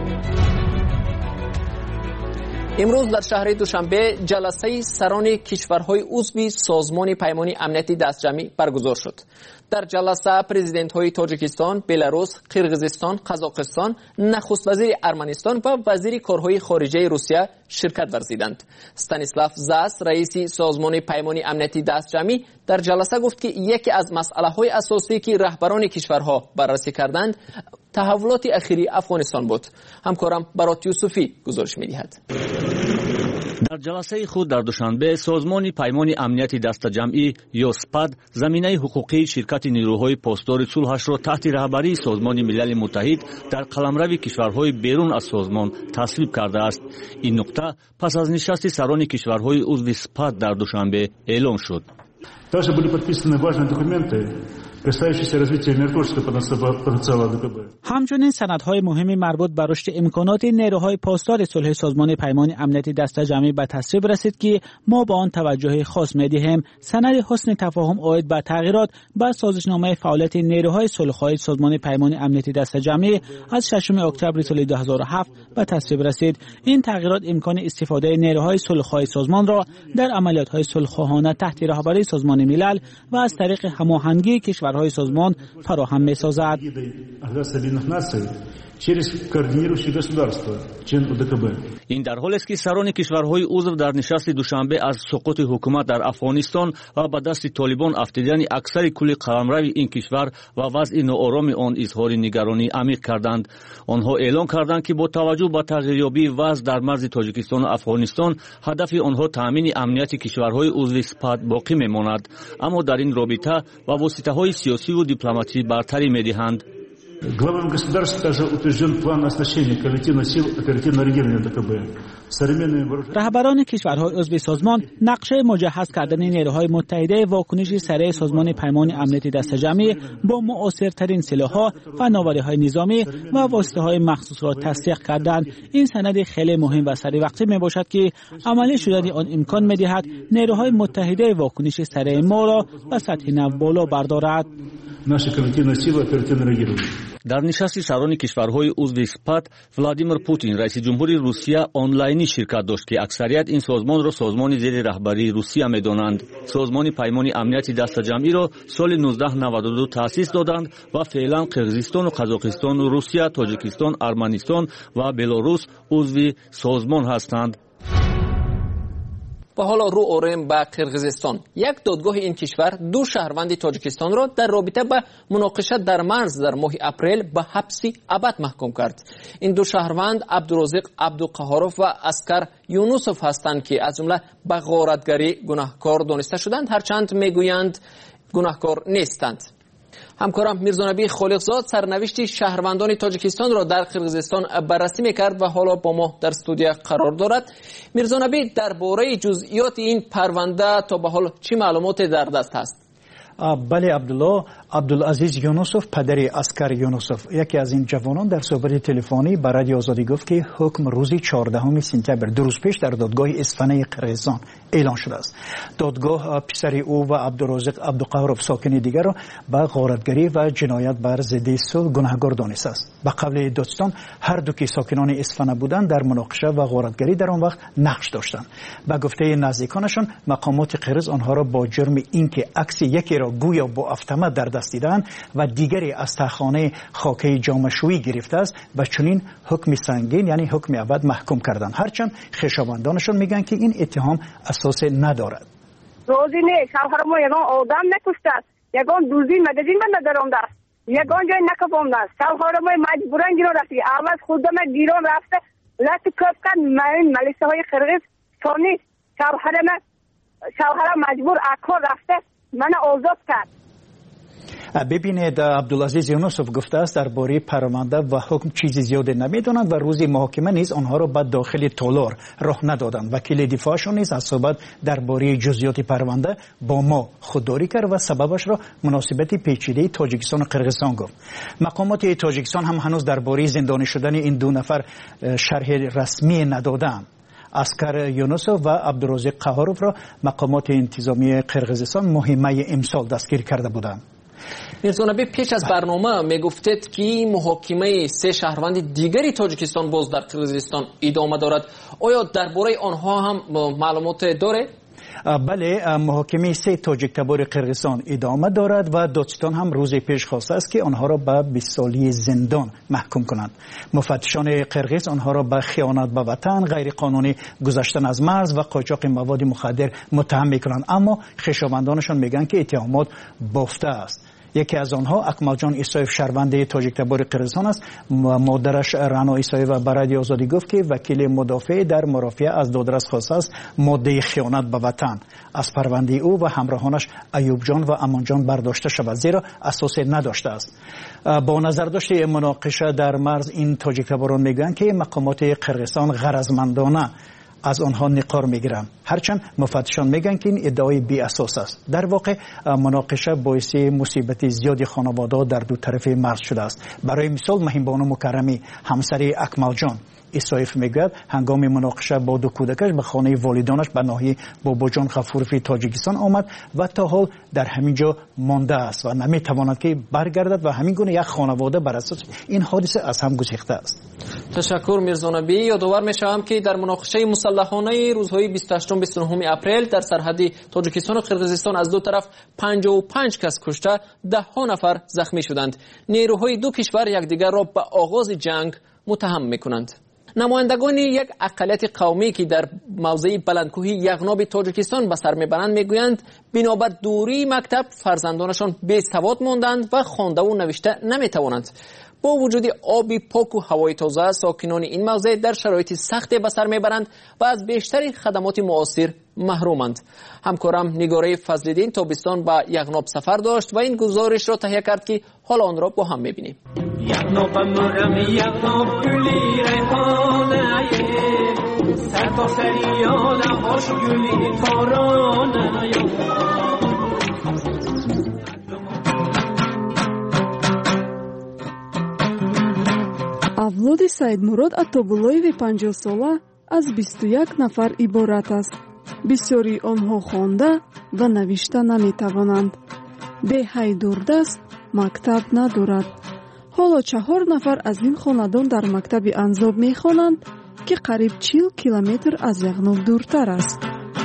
امروز در شهر دوشنبه جلسه سران کشورهای عضو سازمان پیمان امنیتی دستجمعی برگزار شد. در جلسه پرزیدنت های تاجیکستان، بلاروس، قرقیزستان، قزاقستان، نخست وزیر ارمنستان و وزیر کارهای خارجه روسیه شرکت ورزیدند. استانیسلاف زاس، رئیس سازمان پیمان امنیتی دستجمعی، در جلسه گفت که یکی از مسئله های اساسی که رهبران کشورها بررسی کردند تحولات اخیری افغانستان بود. همکارم برات یوسفی گزارش می‌دهد. در جلسه خود در دوشنبه سازمان پیمان امنیتی دستجمعی یا سپاد زمینه حقوقی شرکت نیروهای پاسدار صلحش را تحت رهبری سازمان ملل متحد در قلمرو کشورهای بیرون از سازمان تصویب کرده است. این نکته پس از نشست سران کشورهای عضو سپاد در دوشنبه اعلام شد. Также были подписаны важные документы, касающиеся развития миротворческого потенциала ДКБ. همچنین سندهای مهمی مربوط به رشد امکانات نیروهای پاسدار صلح سازمان پیمان امنیتی دسته‌جمعی به تصویب رسید که ما با آن توجه خاص می‌دهیم. سند حسن تفاهم عاید به تغییرات به سازشنامه فعالیت نیروهای صلح‌خواه سازمان پیمان امنیتی دسته‌جمعی از ششم اکتبر سال دو هزار و هفت به تصویب رسید. این تغییرات امکان استفاده نیروهای صلح‌خواه سازمان را در عملیات‌های صلح‌خواهانه تحت رهبری سازمان ملل و از طریق هماهنگی کشورهای سازمان فراهم می‌سازد. این در حالی است که سران کشورهای عضو در نشست دوشنبه از سقوط حکومت در افغانستان و به دست طالبان افتادن اکثر کل قلمرو این کشور و وضع ناآرام آن اظهار نگرانی عمیق کردند. آنها اعلام کردند که با توجه به تغییریابی وضع در مرز تاجیکستان و افغانستان هدف آنها تامین امنیت کشورهای عضو سپاد باقی میماند، اما در این رابطه و واسطه‌های سیاسی و دیپلماسی برتری می‌دهند. Главам государств также утвержден план оснащения коллективных сил оперативного реагирования ДКБ. رهبران کشورهای عضو سازمان نقشه مجهز کردن نیروهای متحده واکنش سریع سازمان پیمان امنیتی دسته‌جمعی با مؤثرترین سلاح‌ها و ناوری‌های نظامی و واسطه‌های مخصوص را تصدیق کردند. این سند خیلی مهم و سریع وقتی میباشد که عملی شدن آن امکان می‌دهد نیروهای متحده واکنش سریع ما را به سطح نو بالا بردارد. در نشست سران کشورهای عضو سپاد ولادیمیر پوتین رئیس جمهوری روسیه آنلاینی شرکت داشت که اکثریت این سازمان را سازمان زیر رهبری روسیه می‌دانند. سازمان پیمان امنیتی دسته‌جمعی را سال نوزده نود و دو تأسیس دادند و فعلا قرقیزستان و قزاقستان و روسیه، تاجیکستان، ارمنستان و بلاروس عضو سازمان هستند. و حالا رو آوریم به قرقیزستان. یک دادگاه این کشور دو شهروند تاجیکستان را در رابطه با مناقشه در مرز در ماه اپریل به حبس ابد محکوم کرد. این دو شهروند عبدالرزاق عبدالقهاروف و اسکر یونوسوف هستند که از جمله به غارتگری گناهکار دانسته شدند، هرچند میگویند گناهکار نیستند. همکارم میرزانبی خالقزاد سرنوشت شهروندان تاجیکستان را در قرقیزستان بررسی میکرد و حالا با ما در استودیو قرار دارد. میرزانبی، درباره جزئیات این پرونده تا به حال چه معلوماتی در دست هست؟ بله عبدالله، عبدالعزیز یونوسوف پدری اسکر یونوسوف یکی از این جوانان در صحبت تلفنی با رادیو آزادی گفت که حکم روزی چهاردهم سپتامبر دو روز پیش در دادگاه اصفهان قرقیزستان اعلان شده است. دادگاه پسر او و عبدالرزاق عبدالقهاروف ساکن دیگر را به غارتگری و جنایت بر ضد صلح گناهکار دانسته است. به قبل دادستان هر دو که ساکنان اصفهان بودند در مناقشه و غارتگری در آن وقت نقش داشتند. به گفته نزدیکانشان مقامات قرقیز آنها را با جرم اینکه عکس یکی را گویا با اتومات در دست دیدند و دیگری از تخانه خاکی جامشویی گرفته است و چنین حکم سنگین یعنی حکم ابد محکوم کردند، هرچند خویشاوندانشان میگن که این اتهام اساس ندارد. روزی نه شوهر ما یگان آدم نکشته است، یگان دوزی مگزین من ندارم است، یگان جای نکفام است. شوهر ما مجبورن گیران رفتی اول خودم گیران رفته لات کپ کن من ملیسه های قرقیز ثانی شوهر ما شوهر مجبور اکور رفته من آزاد کرد. ببینید عبدالعزیز یونوسوف گفته است درباره پرونده و حکم چیزی زیاده نمیدونند و روزی محاکمه نیز آنها را به داخل تالار راه ندادند. وکیل دفاعشان نیز از صحبت درباره جزئیات پرونده با ما خودداری کرد و سببش را مناسبت پیچیده تاجیکستان و قرقیزستان گفت. مقامات تاجیکستان هم هنوز درباره زندانی شدن این دو نفر شرح رسمی ندادند. اسکر یونوسوف و عبدالرزاق قهاروف را مقامات انتظامی قرقیزستان مهمه امسال دستگیر کرده بودند. میرزانبی، پیش از برنامه میگفتید که محاکمه سه شهروند دیگری تاجیکستان باز در قرقیزستان ادامه دارد. آیا درباره آنها هم معلومات داره؟ بله، محاکمه سه تاجیک تبار قرقیزستان ادامه دارد و دادستان هم روز پیش خواسته است که آنها را به بیست سالی زندان محکوم کنند. مفتشان قرقیز آنها را به خیانت به وطن، غیر قانونی گذشتن از مرز و قاچاق مواد مخدر متهم میکنند، اما خویشاوندانشان میگن که اتهامات بافته است. یکی از آنها اکمل جان ایسایف شهروند تاجیک تبار قرقیزستان است. مادرش رنا ایسایف و برای آزادی گفت که وکیل مدافع در مرافعه از دادرس خواسته است ماده خیانت به وطن از پرونده او و همراهانش ایوب جان و امان جان برداشته شود، زیرا اساس نداشته است. با نظر داشته مناقشه در مرز این تاجیک تباران میگن که مقامات قرقیزستان غرضمندانه از آنها نقار میگیرند، هرچند مفتشان میگن که این ادعای بی اساس است. در واقع مناقشه باعث مصیبت زیادی خانواده در دو طرف مرز شده است. برای مثال مهین بانو مکرمی همسر اکمل جان ایسایف میگوید هنگام مناقشه با دو کودکش به خانه والدانش به ناحیه باباجان غفوروفی تاجیکستان آمد و تا حال در همین جا مانده است و نمیتواند که برگردد و همین گونه یک خانواده بر اساس این حادثه از هم گسیخته است. تشکر میرزا نبی. یادآور میشوم که در مناقشه مسلحانه روزهای بیست و هشت و بیست و نه اپریل در سرحد تاجیکستان و قرقیزستان از دو طرف پنجاه و پنج کس کشته، ده ها نفر زخمی شدند. نیروهای دو کشور یکدیگر را به آغاز جنگ متهم میکنند. نمایندگان یک اقلیت قومی که در موضع بلندکوهی یغناب تاجیکستان به سر میبرند میگویند بنابر دوری مکتب فرزندانشان بی سواد ماندند و خوانده و نوشته نمیتوانند. با وجود آبی پاک و هوای تازه ساکنان این موضع در شرایط سخت به سر میبرند و از بیشتر خدمات معاصر محرومند. همکارم نگاره فضل‌الدین تابستان به یغناب سفر داشت و این گزارش را تهیه کرد که حالا آن را با هم میبینیم. یغنابم مرم یغناب گلی ریحانه سرتا فریاد هاش گلی تارانه авлоди Саидмурод Атобулоеви панҷоҳ сола аз бисту як нафар иборат аст. бисёри онҳо хонда ва навишта наметавонанд. беҳайдурдаст, мактаб надорад. ҳоло чаҳор нафар аз ин хонадон дар мактаби анзоб мехонанд, ки қариб чил километр аз Яғноб дуртар аст.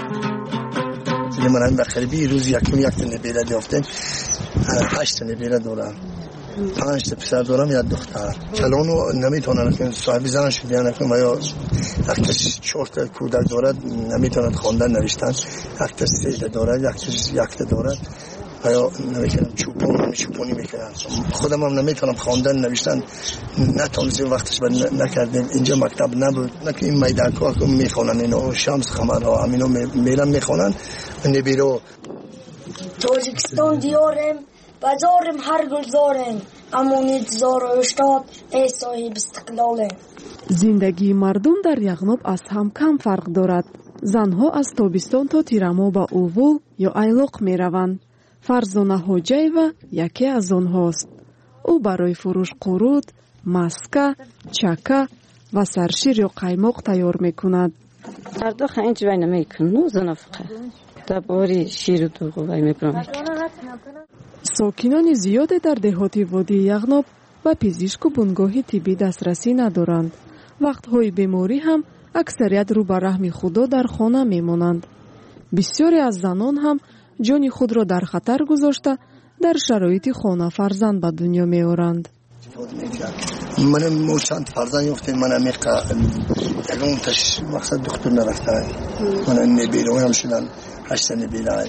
من به قریبی روز یکم یک تا نبیره دیافتیم، هشت تا نبیره دارم، پنج تا پسر دارم، یک دختر. کلانو نمیتونن که صاحب زنش بیان کنه، یا یک تا چهار تا کودک دارد نمیتونن خواندن نوشتن، یک تا سه تا دارد، یک تا یک تا دارد، یا نمیکنم چوپون نمیچوپونی میکنن. خودم هم نمیتونم خواندن نوشتن، نتونستیم وقتش بر نکردیم. اینجا مکتب نبود، نه که این میدان ها که میخونن اینو شمس خمرها همینو میرن میخونن نبیرو. تاجیکستان دیارم بازارم هر گلزارم امونید زار و اشتاد ای صاحب استقلالم. زندگی مردم در یغنоб از هم کم فرق دارد. زنها از تابستان تا تیرما به اوول یا ایلوق میروند. فرزانه حجیوه یکی از آنهاست. او برای فروش قرود، مسکه، چکه و سرشیر یا قیماق تیار میکند. هر دو خیلی جوی نمیکنه زنفقه دباری شیر و دوغو وی میکنم. ساکنان زیاده در دهاتی وادی یغنоб و پزشک و بنگاه طبی دسترسی ندارند. وقتهای بیماری هم اکثریت رو به رحم خدا در خانه میمانند. بسیاری از زنان هم جان خود را در خطر گذاشته در شرایط خانه فرزند به دنیا میآورند. من مو چند فرزند یافتم، من امیقا یکم تش مقصد دکتر نرفتم، من نبیره هم شدن هشت نبیره.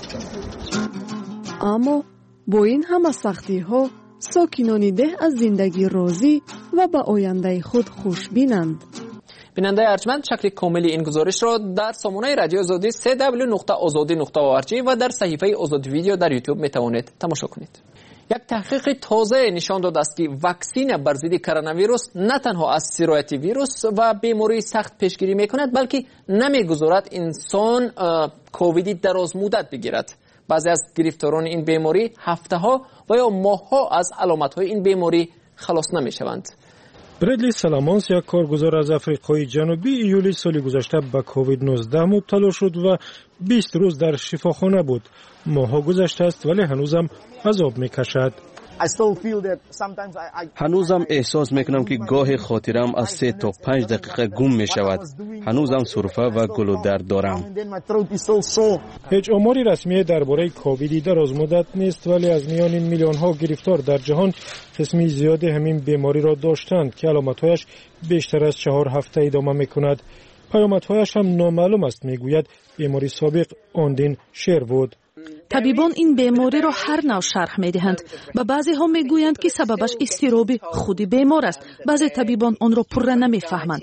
اما با این همه سختی ها ساکنان ده از زندگی راضی و به آینده خود خوشبینند. بیننده ارجمند، شکل کاملی این گزارش را در سامانه رادیو آزادی سه دبلیو نقطه آزادی نقطه او آر جی و در صحیفه آزادی ویدیو در یوتیوب می توانید تماشا کنید. یک تحقیق تازه نشان داده است که واکسن بر ضد کرونا ویروس نه تنها از سرایت ویروس و بیماری سخت پیشگیری می کند، بلکه نمیگذارد انسان کووید دراز مدت بگیرد. بعضی از گرفتاران این بیماری هفته ها و یا ماه ها از علامت های این بیماری خلاص نمی شوند. بردلی سلامانس یک کارگزار از افریقای جنوبی ایولی سال گذشته به کووید نوزده مبتلا شد و بیست روز در شفاخانه بود. ماها گذشته است ولی هنوزم عذاب میکشد. هنوزم احساس میکنم که گاه خاطرم از سه تا پنج دقیقه گم می شود. هنوزم سرفه و گلو درد دارم. هیچ آماری رسمی درباره کووید دراز مدت نیست، ولی از میان این میلیون ها گرفتار در جهان قسمی زیادی همین بیماری را داشتند که علامت‌هایش بیشتر از چهار هفته ادامه میکند. پیامدهایش هم نامعلوم است، میگوید بیماری سابق آندین شیروود. طبیبان این بیماری را هر نوع شرح می‌دهند. و بعضی ها میگویند که سببش اضطراب خود بیمار است. بعضی طبیبان آن را پورا نمی‌فهمند.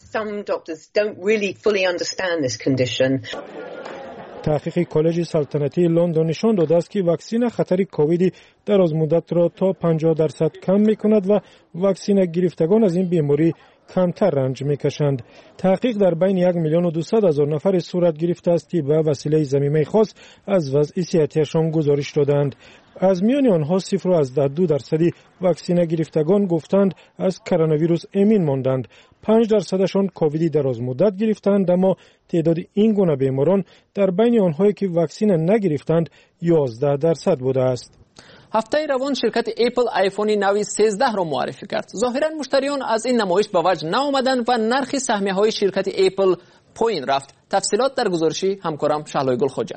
تحقیق کالج سلطنتی لندن نشان داده است که واکسن خطر کووید دراز مدت را تا پنجاه درصد کم می‌کند و واکسن گرفتگان از این بیماری کمتر رنج می‌کشند. تحقیق در بین یک میلیون و دویست هزار نفر صورت گرفته است که به وسیله ضمیمه خاص از وضع صحتیشان گزارش دادند. از میان آنها صفر از دو درصدی واکسن گرفتگان گفتند از کرونا ویروس امین ماندند. پنج درصدشان کووید دراز مدت گرفتند، اما تعداد این گونه بیماران در بین آنهایی که واکسن نگرفتند یازده درصد بوده است. هفته روان شرکت اپل آیفون نو سیزده را معرفی کرد. ظاهرا مشتریان از این نمایش به وجه نآمدند و نرخ سهمیه های شرکت اپل پایین رفت. تفصیلات در گزارشی همکارم شهلای گل خوجه.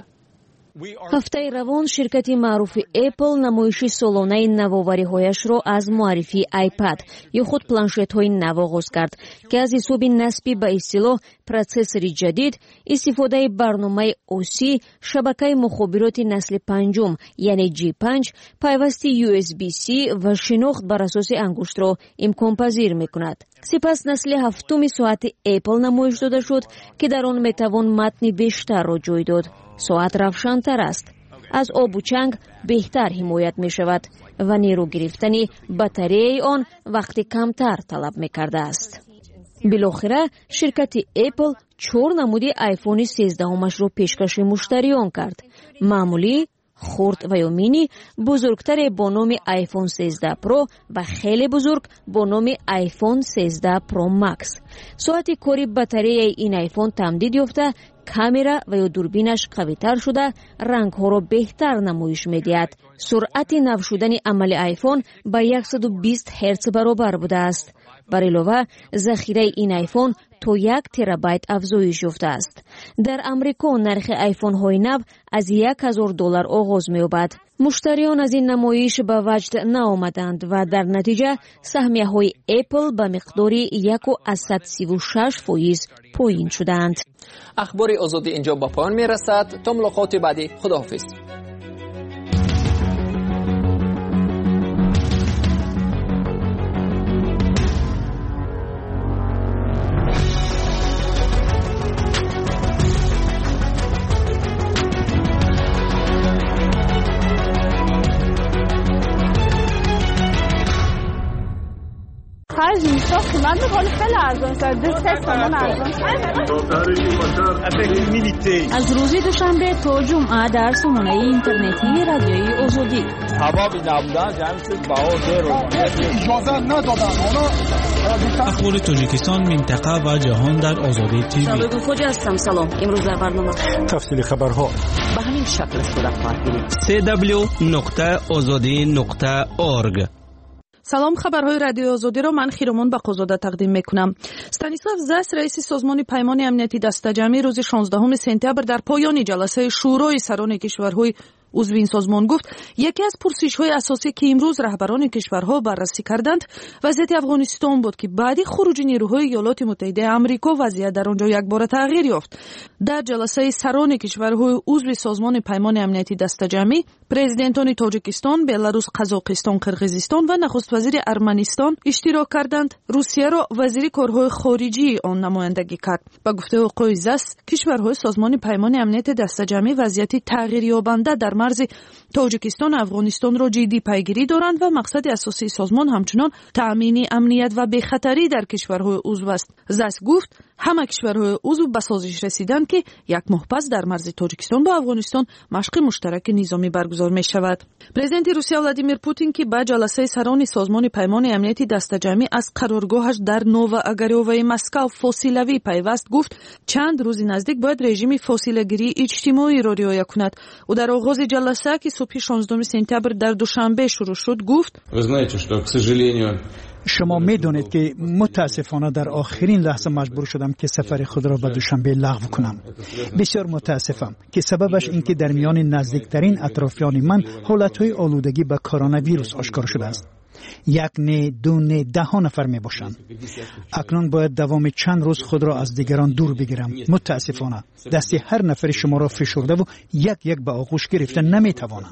ҳафтаи равон ширкати маъруфи Apple намоиши солонаи навовариҳояшро аз муаррифии iPad ё худ планшетҳои нав оғоз кард ки аз ҳисоби насби ба истилоҳ протсессори ҷадид, истифодаи барномаи осӣ, шабакаи мухобироти насли панҷум яъне ҷи панҷ, пайвасти ю эс би-C ва шинохт бар асоси ангуштро имконпазир мекунад. сипас насли ҳафтуми соати Apple намоиш дода шуд ки дар он метавон матни бештарро ҷой дод. соат равшантар аст, аз обу чанг беҳтар ҳимоят мешавад ва нерӯ гирифтани батареяи он вақти камтар талаб мекардааст. билохира ширкати Apple чор намуди айфони сездаҳумашро пешкаши муштариён кард. маъмулӣ, хурд ва ё мини, бузургтаре бо номи iPhone сездаҳ Pro ва хеле бузург бо номи iPhone сездаҳ Pro Max. соати кори батареяи ин айфон тамдид ёфта, камера ва ё дурбинаш қавитар шуда рангҳоро беҳтар намоиш медиҳад. суръати нав шудани амали айфон ба яксаду бист ҳерц баробар будааст. бар илова захираи ин айфон то як терабайт афзоиш ёфтааст. дар амрико нархи айфонҳои нав аз як ҳазор доллар оғоз меёбад. муштариён аз ин намоиш ба ваҷд наомаданд ва дар натиҷа саҳмияҳои Apple ба миқдори яку аз сад сиву шаш фоиз поин шуданд. ахбори озодӣ инҷо ба поён мерасад. то мулоқоти баъди, худоҳофиз. خرج میشه قیمت خیلی خیلی ارزان شد. سه تومن ارزان شد. از روز دوشنبه تا جمعه در سامانه اینترنتی رادیوی آزادی. هوا بی نبودن جمع شد بها زیرو. اجازه ندادن. اخبار تاجیکستان، منطقه و جهان در آزادی تیوی. شبگو خوج هستم. سلام. امروز در برنامه تفصیل خبرها به همین شکل صورت خواهد گرفت. سی دبلیو نقطه آزادی نقطه اورگ. سلام، خبرهای رادیو آزادی را من خیرمان بقازاده تقدیم میکنم. استانیسلاو زاس رئیس سازمان پیمان امنیتی دسته‌جمعی روز شانزدهم سپتامبر در پایان جلسه شورای سران کشورهای عضو این سازمان گفت یکی از پرسش‌های اساسی که امروز رهبران کشورها بررسی کردند وضعیت افغانستان بود که بعد خروج نیروهای ایالات متحده آمریکا وضعیت در آنجا یکباره تغییر یافت. در جلسه سران کشورهای عضو سازمان پیمان امنیتی دسته‌جمعی پرزیدنتان تاجیکستان، بلاروس، قزاقستان، قرقیزستان و نخست وزیر ارمنستان اشتراک کردند. روسیه را وزیر کارهای خارجی آن نمایندگی کرد. با گفته آقای زاس کشورهای سازمان پیمان امنیتی دسته‌جمعی وضعیت تغییر یابنده در مرز تاجیکستان و افغانستان را جدی پیگیری دارند و مقصد اساسی سازمان همچنان تأمین امنیت و بی‌خطری در کشورهای عضو است. زاس گفت همه کشورهای عضو به سازش رسیدند که یک ماه پس در مرز تاجیکستان با افغانستان مشق مشترک نظامی برگزار می شود. پرزیدنت روسیه ولادیمیر پوتین که به جلسه سران سازمان پیمان امنیتی دستجمعی از قرارگاهش در نوواگاریووی مسکو فاصله‌ای پیوست گفت چند روز نزدیک باید رژیم فاصله‌گیری اجتماعی را رعایت کند. او در آغاز جلسه که صبح شانزدهم سپتامبر در دوشنبه شروع شد گفت شما میدونید که متاسفانه در آخرین لحظه مجبور شدم که سفر خود را به دوشنبه لغو کنم. بسیار متاسفم که سببش این که در میان نزدیکترین اطرافیان من حالتهای آلودگی به کرونا ویروس آشکار شده است. یک نه دو نه ده ها نفر می باشند. اکنون باید دوام چند روز خود را از دیگران دور بگیرم. متاسفانه دست هر نفر شما را فشرده و یک یک به آغوش گرفته نمی توانم.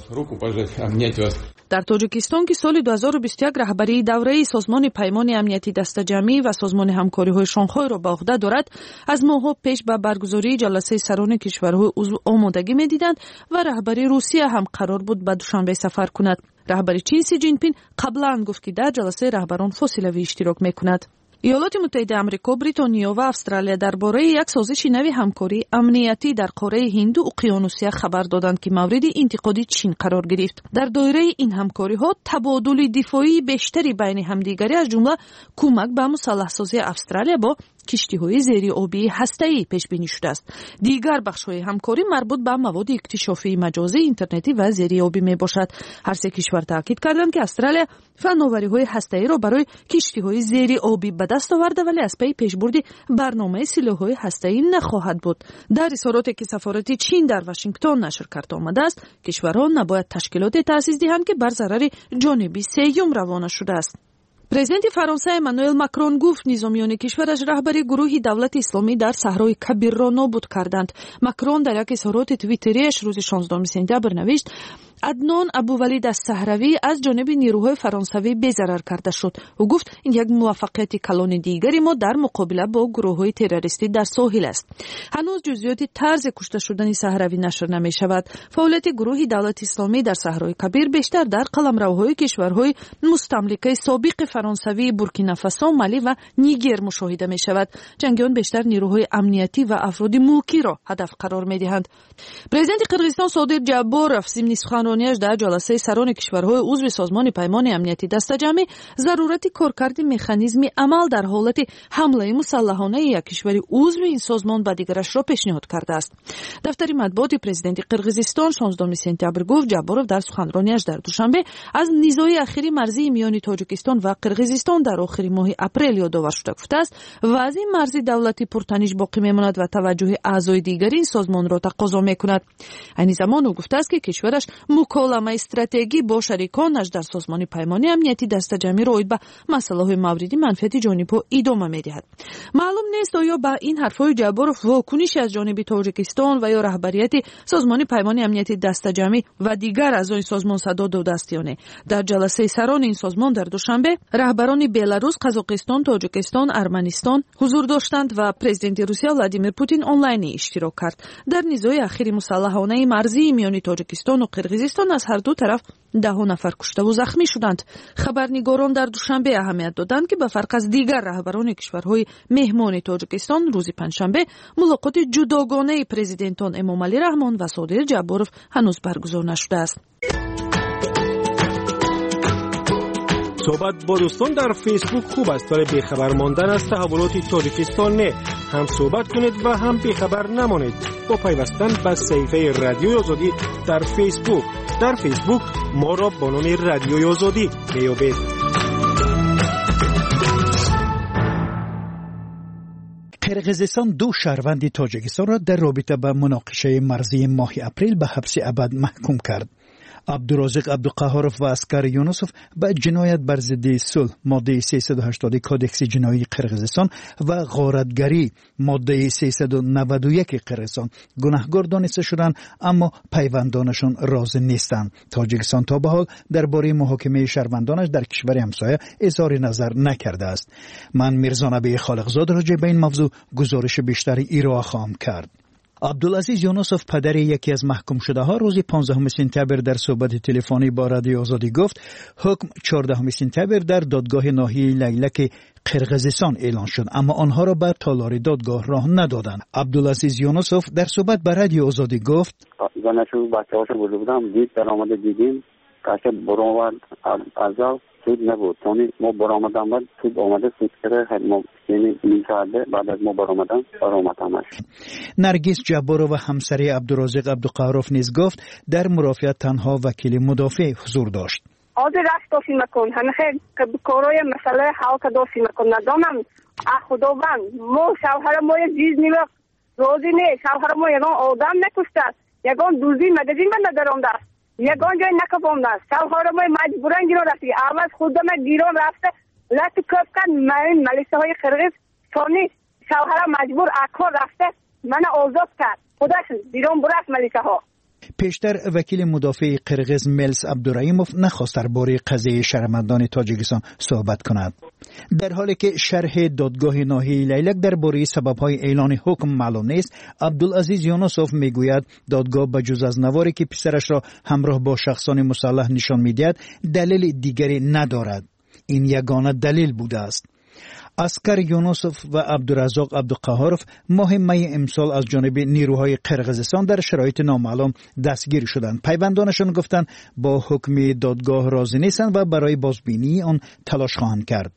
در تاجیکستان که سال دو هزار و بیست و یک رهبری دوره سازمان پیمان امنیتی دستجمعی و سازمان همکاری‌های شانگهای را به عهده دارد، از ماه‌ها پیش به برگزاری جلسه سران کشورهای عضو آمادگی می‌دیدند و رهبری روسیه هم قرار بود به دوشنبه سفر کند. رهبری چین سی جین پین قبلا گفت که در جلسه رهبران فاصله‌ای اشتراک می‌کند. ایالات متحده آمریکا، بریتانیا و استرالیا درباره یک سازش نوی همکاری امنیتی در قاره هند و اقیانوسیه خبر دادند که مورد انتقاد چین قرار گرفت. در دایره این همکاری‌ها تبادل دفاعی بیشتری بین همدیگری از جمله کمک به مسلح‌سازی استرالیا با کشتی‌های زیر آبی هسته‌ای پیش بینی شده است. دیگر بخش‌های همکاری مربوط به مواد اکتشافی مجازی، اینترنتی و زیر آبی میباشد. هر سه کشور تاکید کردند که استرالیا فناوری‌های هسته‌ای را برای کشتی‌های زیر آبی به دست آورده ولی از پی پیشبرد برنامه سلاح‌های هسته‌ای نخواهد بود. در اظهاراتی که سفارت چین در واشنگتن نشر کرده آمده است، کشورها نباید تشکیلات تأسیس دهند که بر ضرر جانبی سوم روانه شده است. پرزیدنت فرانسه امانوئل ماکرون گفت نظامیان کشورش رهبری گروه دولت اسلامی در صحرای کبیر را نابود کردند. ماکرون در یک اظهارات توییتریش روز شانزدهم سپتامبر نوشت عدنان ابوولید از صحراوی از جانب نیروهای فرانسوی بی‌ضرر کرده شد. او گفت این یک موفقیت کلان دیگری ما در مقابله با گروه‌های تروریستی در ساحل است. هنوز جزئیات طرز کشته شدن صحراوی نشر نمی شود. فعالیت گروه دولت اسلامی در صحرای کبیر بیشتر در قلمروهای کشورهای مستملکه سابق فرانسوی بورکینافاسو، مالی و نیگر مشاهده می شود. جنگیان بیشتر نیروهای امنیتی و افراد ملکی را هدف قرار می دهند. پرزیدنت قرقیزستان صادق جابورов ضمن سخنرانیش در جلسه سران کشورهای عضو سازمان پیمان امنیتی دستجمعی ضرورت کارکرد مکانیزم عمل در حالت حمله مسلحانه یک کشور عضو این سازمان به دیگرش را پیشنهاد کرده است. دفتر مطبوعات پرزیدنت قرقیزستان شانزدهم سپتامبر گفت جابورов در سخنرانیش در دوشنبه از نیزهای اخیری مرزی میان تاجیکستان و قرقیزستان در آخر ماه اپریل یادآور شده گفته است وضع مرزی دولتی پرتنش باقی میماند و توجه اعضای دیگر این سازمان را تقاضا میکند. این زمان او گفته است که کشورش مکالمه استراتژی با شریکانش در سازمان پیمان امنیتی دستجمعی راید به مسائل مورد منفعت جانبها ادامه میدهد. معلوم نیست آیا با این حرفهای جابورov واکنشی از جانب تاجیکستان و یا رهبریت سازمان پیمان امنیتی دستجمعی و دیگر اعضای سازمان صدا داده است یا نه. در جلسه سران این سازمان در دوشنبه رهبران بلاروس، قزاقستان، تاجیکستان، ارمنستان حضور داشتند و پرزیدنت روسیه ولادیمیر پوتین آنلاین اشتراک کرد. در نیزهای اخیر مسلحانه مرزی میان تاجیکستان و قرقیزستان از هر دو طرف ده نفر کشته و زخمی شدند. خبرنگاران در دوشنبه اهمیت دادند که به فرق از دیگر رهبران کشورهای مهمان تاجیکستان روز پنجشنبه ملاقات جداگانه پرزیدنتان امامعلی رحمان و صادق جابورov هنوز برگزار نشده است. صحبت با دوستان در فیسبوک خوب است ولی بیخبر ماندن از تحولات تاجیکستان نه. هم صحبت کنید و هم بیخبر نمانید با پیوستن به صفحه رادیوی آزادی در فیسبوک. در فیسبوک ما را با نام رادیوی آزادی میابید. قرقیزستان دو شهروند تاجیکستان را در رابطه با مناقشه مرزی ماه اپریل به حبس ابد محکوم کرد. عبدالرازق عبدالقهارov و اسکر یونسوف به جنایت بر ضد صلح ماده سیصد و هشتاد کودکس جنایی قرقیزستان و غارتگری ماده سیصد و نود و یک قرقیزستان گناهکار دانسته شدند، اما پیوندانشان راضی نیستند. تاجیکستان تا به حال درباره محاکمه شهروندانش در کشور همسایه اظهار نظر نکرده است. من میرزا نبی خالقزاد راجع به این موضوع گزارش بیشتری ارائه خواهم کرد. عبدالعزیز یونسوف پدر یکی از محکوم شده ها روز پانزدهم سپتامبر در صحبت تلفنی با رادیو آزادی گفت حکم چهاردهم سپتامبر در دادگاه ناحیه لیلک قرقیزستان اعلان شد، اما آنها را به تالار دادگاه راه ندادند. عبدالعزیز یونسوف در صحبت با رادیو آزادی گفت زنشو بچه‌هاشو برده بودم، دید در آمده دیدیم که برآورد از سود نبود. چون ما برآمدم بعد سود آمده سود کرده ما یعنی نیم ساعت بعد از ما برآمدم برآمدمش. نرگس جبارو و همسری عبدالرازق عبدالقهاروف نیز گفت در مرافعت تنها وکیل مدافع حضور داشت. آدی رفت داشتی مکن همه خیلی کارای مسئله حال که داشتی مکن ندانم خداوند ما شوهر ما یک چیز نیمه روزی نیست. شوهر ما یگان آدم نکشته، یگان دوزی مگزین من ندارم دست، یگان جای نکفام دست. شوهر ما مجبورن گیران رفتی اول خودم گیران رفته لطی کف کن من ملیسه های قرقیز ثانی شوهر مجبور اکار رفته من آزاد کرد خودش بیرون برست ملیسه ها. پیشتر وکیل مدافع قرقیز ملس عبدالرحیموف نخواست درباره قضیه شهروندان تاجیکستان صحبت کند، در حالی که شرح دادگاه ناحیه لیلک درباره سبب‌های اعلان حکم معلوم نیست. عبدالعزیز یونسوف میگوید دادگاه بجز از نواری که پسرش را همراه با شخصان مسلح نشان میدهد دلیل دیگری ندارد. این یگانه دلیل بوده است. اسکر یونسوف و عبدالرزاق عبدالقهاروف ماه می امسال از جانب نیروهای قرقیزستان در شرایط نامعلوم دستگیر شدند. پیوندانشان گفتند با حکم دادگاه راضی نیستند و برای بازبینی آن تلاش خواهند کرد.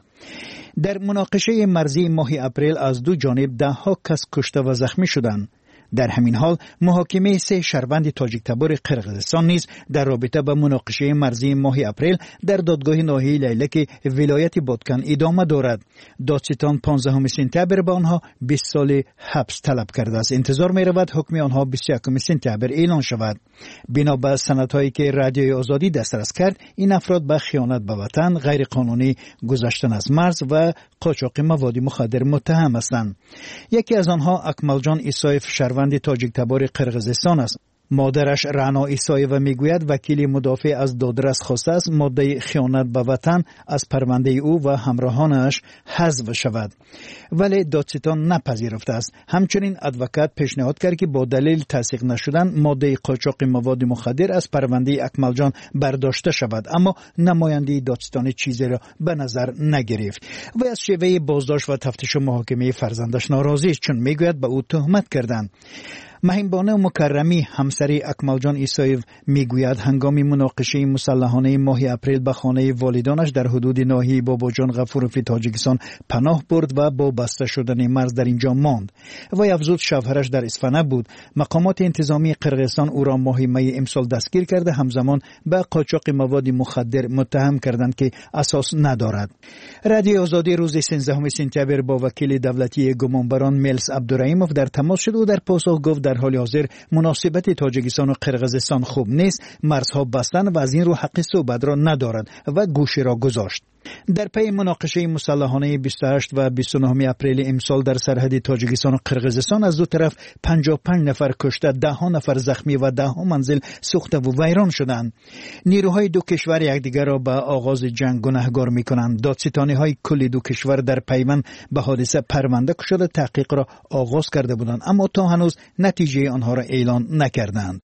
در مناقشه مرزی ماه اپریل از دو جانب ده ها کس کشته و زخمی شدند. در همین حال محاکمه سه شهروند تاجیک تبار قرقیزستان نیز در رابطه با مناقشه مرزی ماه اپریل در دادگاه ناحیه لیلک ولایت بادکن ادامه دارد. دادستان پانزدهم سپتامبر به آنها بیست سال حبس طلب کرده است. انتظار می رود حکم آنها بیست و یکم سپتامبر اعلان شود. بنا به سندهایی که رادیوی آزادی دسترس کرد، این افراد به خیانت به وطن، غیر قانونی گذشتن از مرز و قاچاق مواد مخدر متهم هستند. یکی از آنها اکمل جان ایسایف شهروند تاجیک تبار قرقیزستان است. مادرش رعنا ایسایف میگوید وکیل مدافع از دادرس خواسته است ماده خیانت به وطن از پرونده او و همراهانش حذف شود، ولی دادستان نپذیرفته است. همچنین ادوکات پیشنهاد کرد که با دلیل تصدیق نشدن ماده قاچاق مواد مخدر از پرونده اکمل جان برداشته شود، اما نماینده دادستان چیزی را به نظر نگرفت. و از شیوه بازداشت و تفتیش و محاکمه فرزندش ناراضی است، چون میگوید به او تهمت کردند. مهیمبانه مکرمی همسری اکمل جان ایسایف میگوید هنگام مناقشه مسلحانه ماه اپریل به خانه والدانش در حدود ناحیه باباجان غفوروفی تاجیکستان پناه برد و با بسته شدن مرز در اینجا ماند. و افزود شوهرش در اصفهان بود. مقامات انتظامی قرقیزستان او را ماه می امسال دستگیر کرده، همزمان به قاچاق مواد مخدر متهم کردند که اساس ندارد. رادیو آزادی روز سیزدهم سپتامبر با وکیل دولتی گمانبران ملس عبدالرحیموف در تماس شد و در پاسخ گفت در حال حاضر مناسبت تاجیکستان و قرقیزستان خوب نیست، مرزها بستن و از این رو حق صحبت را ندارد و گوشی را گذاشت. در پی مناقشه مسلحانه بیست و هشت و بیست و نه اپریل امسال در سرحد تاجیکستان و قرقیزستان از دو طرف پنجاه و پنج نفر کشته، ده ها نفر زخمی و ده ها منزل سوخته و ویران شدند. نیروهای دو کشور یکدیگر را به آغاز جنگ گنهگار می‌کنند. دادستانی‌های کل دو کشور در پیوند به حادثه پرونده شده تحقیق را آغاز کرده بودند، اما تا هنوز نتیجه آنها را اعلان نکردند.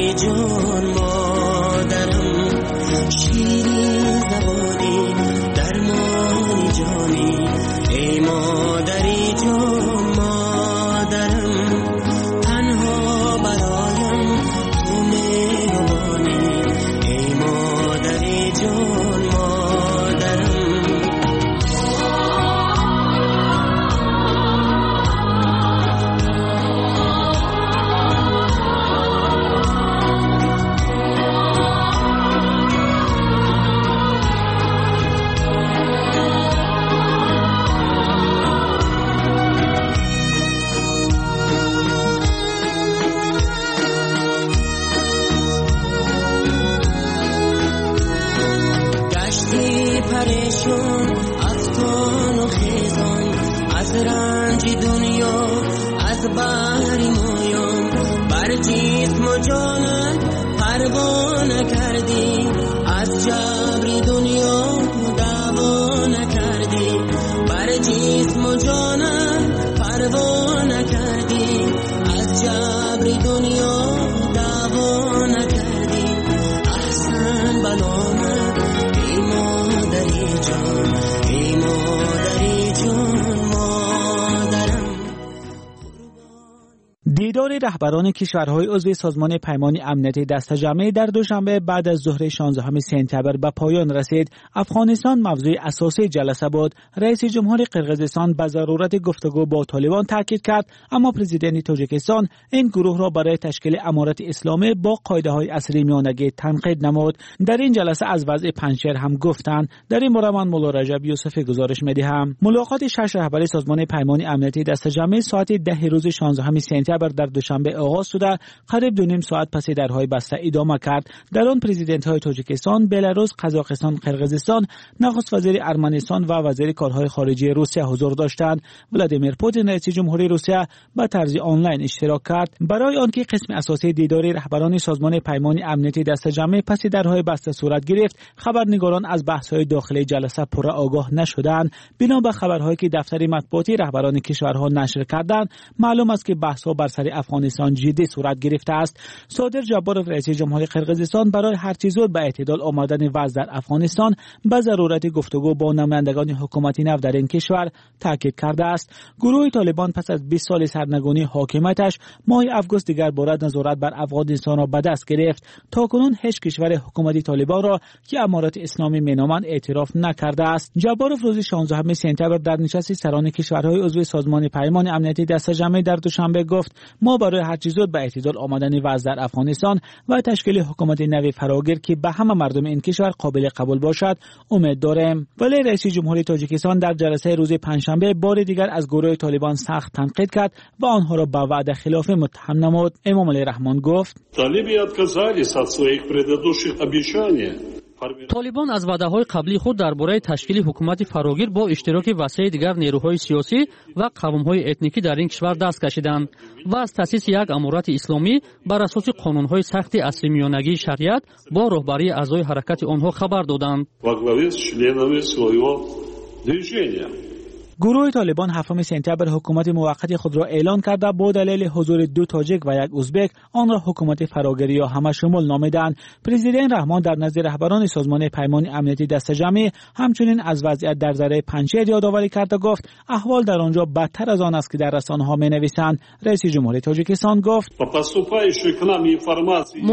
جان مادرم شیرین زبانی در درشون افغان و خیزان از رنج دنیا از بحر مویان بر جسم و جانم پروا نکردی از جبر دنیا دعوا نکردی بر جسم و جانم پروا نکردی از جبر دنیا دعوا نکردی احسن بلامه ای مادری جان ای مادری جان مادرم. دیدار رهبران کشورهای عضو سازمان پیمان امنیتی دست جمعی در دوشنبه بعد از ظهر شانزدهم سپتامبر به پایان رسید. افغانستان موضوع اساسی جلسه بود. رئیس جمهور قرقیزستان به ضرورت گفتگو با طالبان تاکید کرد، اما پرزیدنت تاجیکستان این گروه را برای تشکیل امارت اسلامی با قاعده‌های عصری میانگی تنقید نمود. در این جلسه از وضع پنجشیر هم گفتند. در این باره من مولا رجب یوسفی گزارش می‌دهم. ملاقات شش رهبر سازمان پیمان امنیتی دست جمعی ساعت ده روز شانزدهم سپتامبر در دوشنبه آغاز شده، قریب دو نیم ساعت پس درهای بسته ادامه کرد. در آن پرزیدنت‌های تاجیکستان، بلاروس، قزاقستان، قرقیزستان، نخست وزیر ارمنستان و وزیر کارهای خارجه روسیه حضور داشتند. ولادیمیر پوتین رئیس جمهوری روسیه به طرز آنلاین اشتراک کرد. برای آنکه قسم اساسی دیدار رهبران سازمان پیمان امنیتی دست جمعی پس درهای بسته صورت گرفت، خبرنگاران از بحث‌های داخلی جلسه پر آگاه نشدند. بنا به خبرهایی که دفتر مطبوعاتی رهبران کشورها نشر کردند، معلوم است که بحث‌ها بر سر افغانستان جدی صورت گرفته است. صادر جبارov رئیس جمهور قرقیزستان برای هر چه زود به اعتدال آمدن وضع در افغانستان به ضرورت گفتگو با نمایندگان حکومت نو در این کشور تاکید کرده است. گروه طالبان پس از بیست سال سرنگونی حاکمیتش ماه آگوست دیگر بار نظارت بر افغانستان را به دست گرفت. تاکنون هیچ کشور حکومتی طالبان را که امارت اسلامی مینامند اعتراف نکرده است. جبارov روز شانزدهم سپتامبر در نشست سران کشورهای عضو سازمان پیمان امنیتی دست جمعی در دوشنبه گفت ما برای هر چه زود به اعتدال آمدن وضع در افغانستان و تشکیل حکومت نو فراگیر که به همه مردم این کشور قابل قبول باشد امید داریم. ولی رئیس جمهوری تاجیکستان در جلسه روز پنجشنبه بار دیگر از گروه طالبان سخت تنقید کرد و آنها را به وعده خلاف متهم نمود. امام علی رحمان گفت طالبان از وعده‌های قبلی خود درباره تشکیل حکومت فراگیر با اشتراک وسیع دیگر نیروهای سیاسی و قوم‌های اتنیکی در این کشور دست کشیدند و از تأسیس یک امارت اسلامی بر اساس قانون‌های سخت اصلی میانگی شریعت با رهبری اعضای حرکت آنها خبر دادند. گروه طالبان هفتم سپتامبر حکومت موقت خود را اعلان کرده با دلیل حضور دو تاجیک و یک ازبک آن را حکومت فراگیری یا همه شمول نامیدند. پرزیدنت رحمان در نزد رهبران سازمان پیمان امنیتی دست جمعی همچنین از وضعیت در ذره پنجشیر یادآوری کرده گفت احوال در آنجا بدتر از آن است که در رسانه‌ها می‌نویسند. رئیس جمهوری تاجیکستان گفت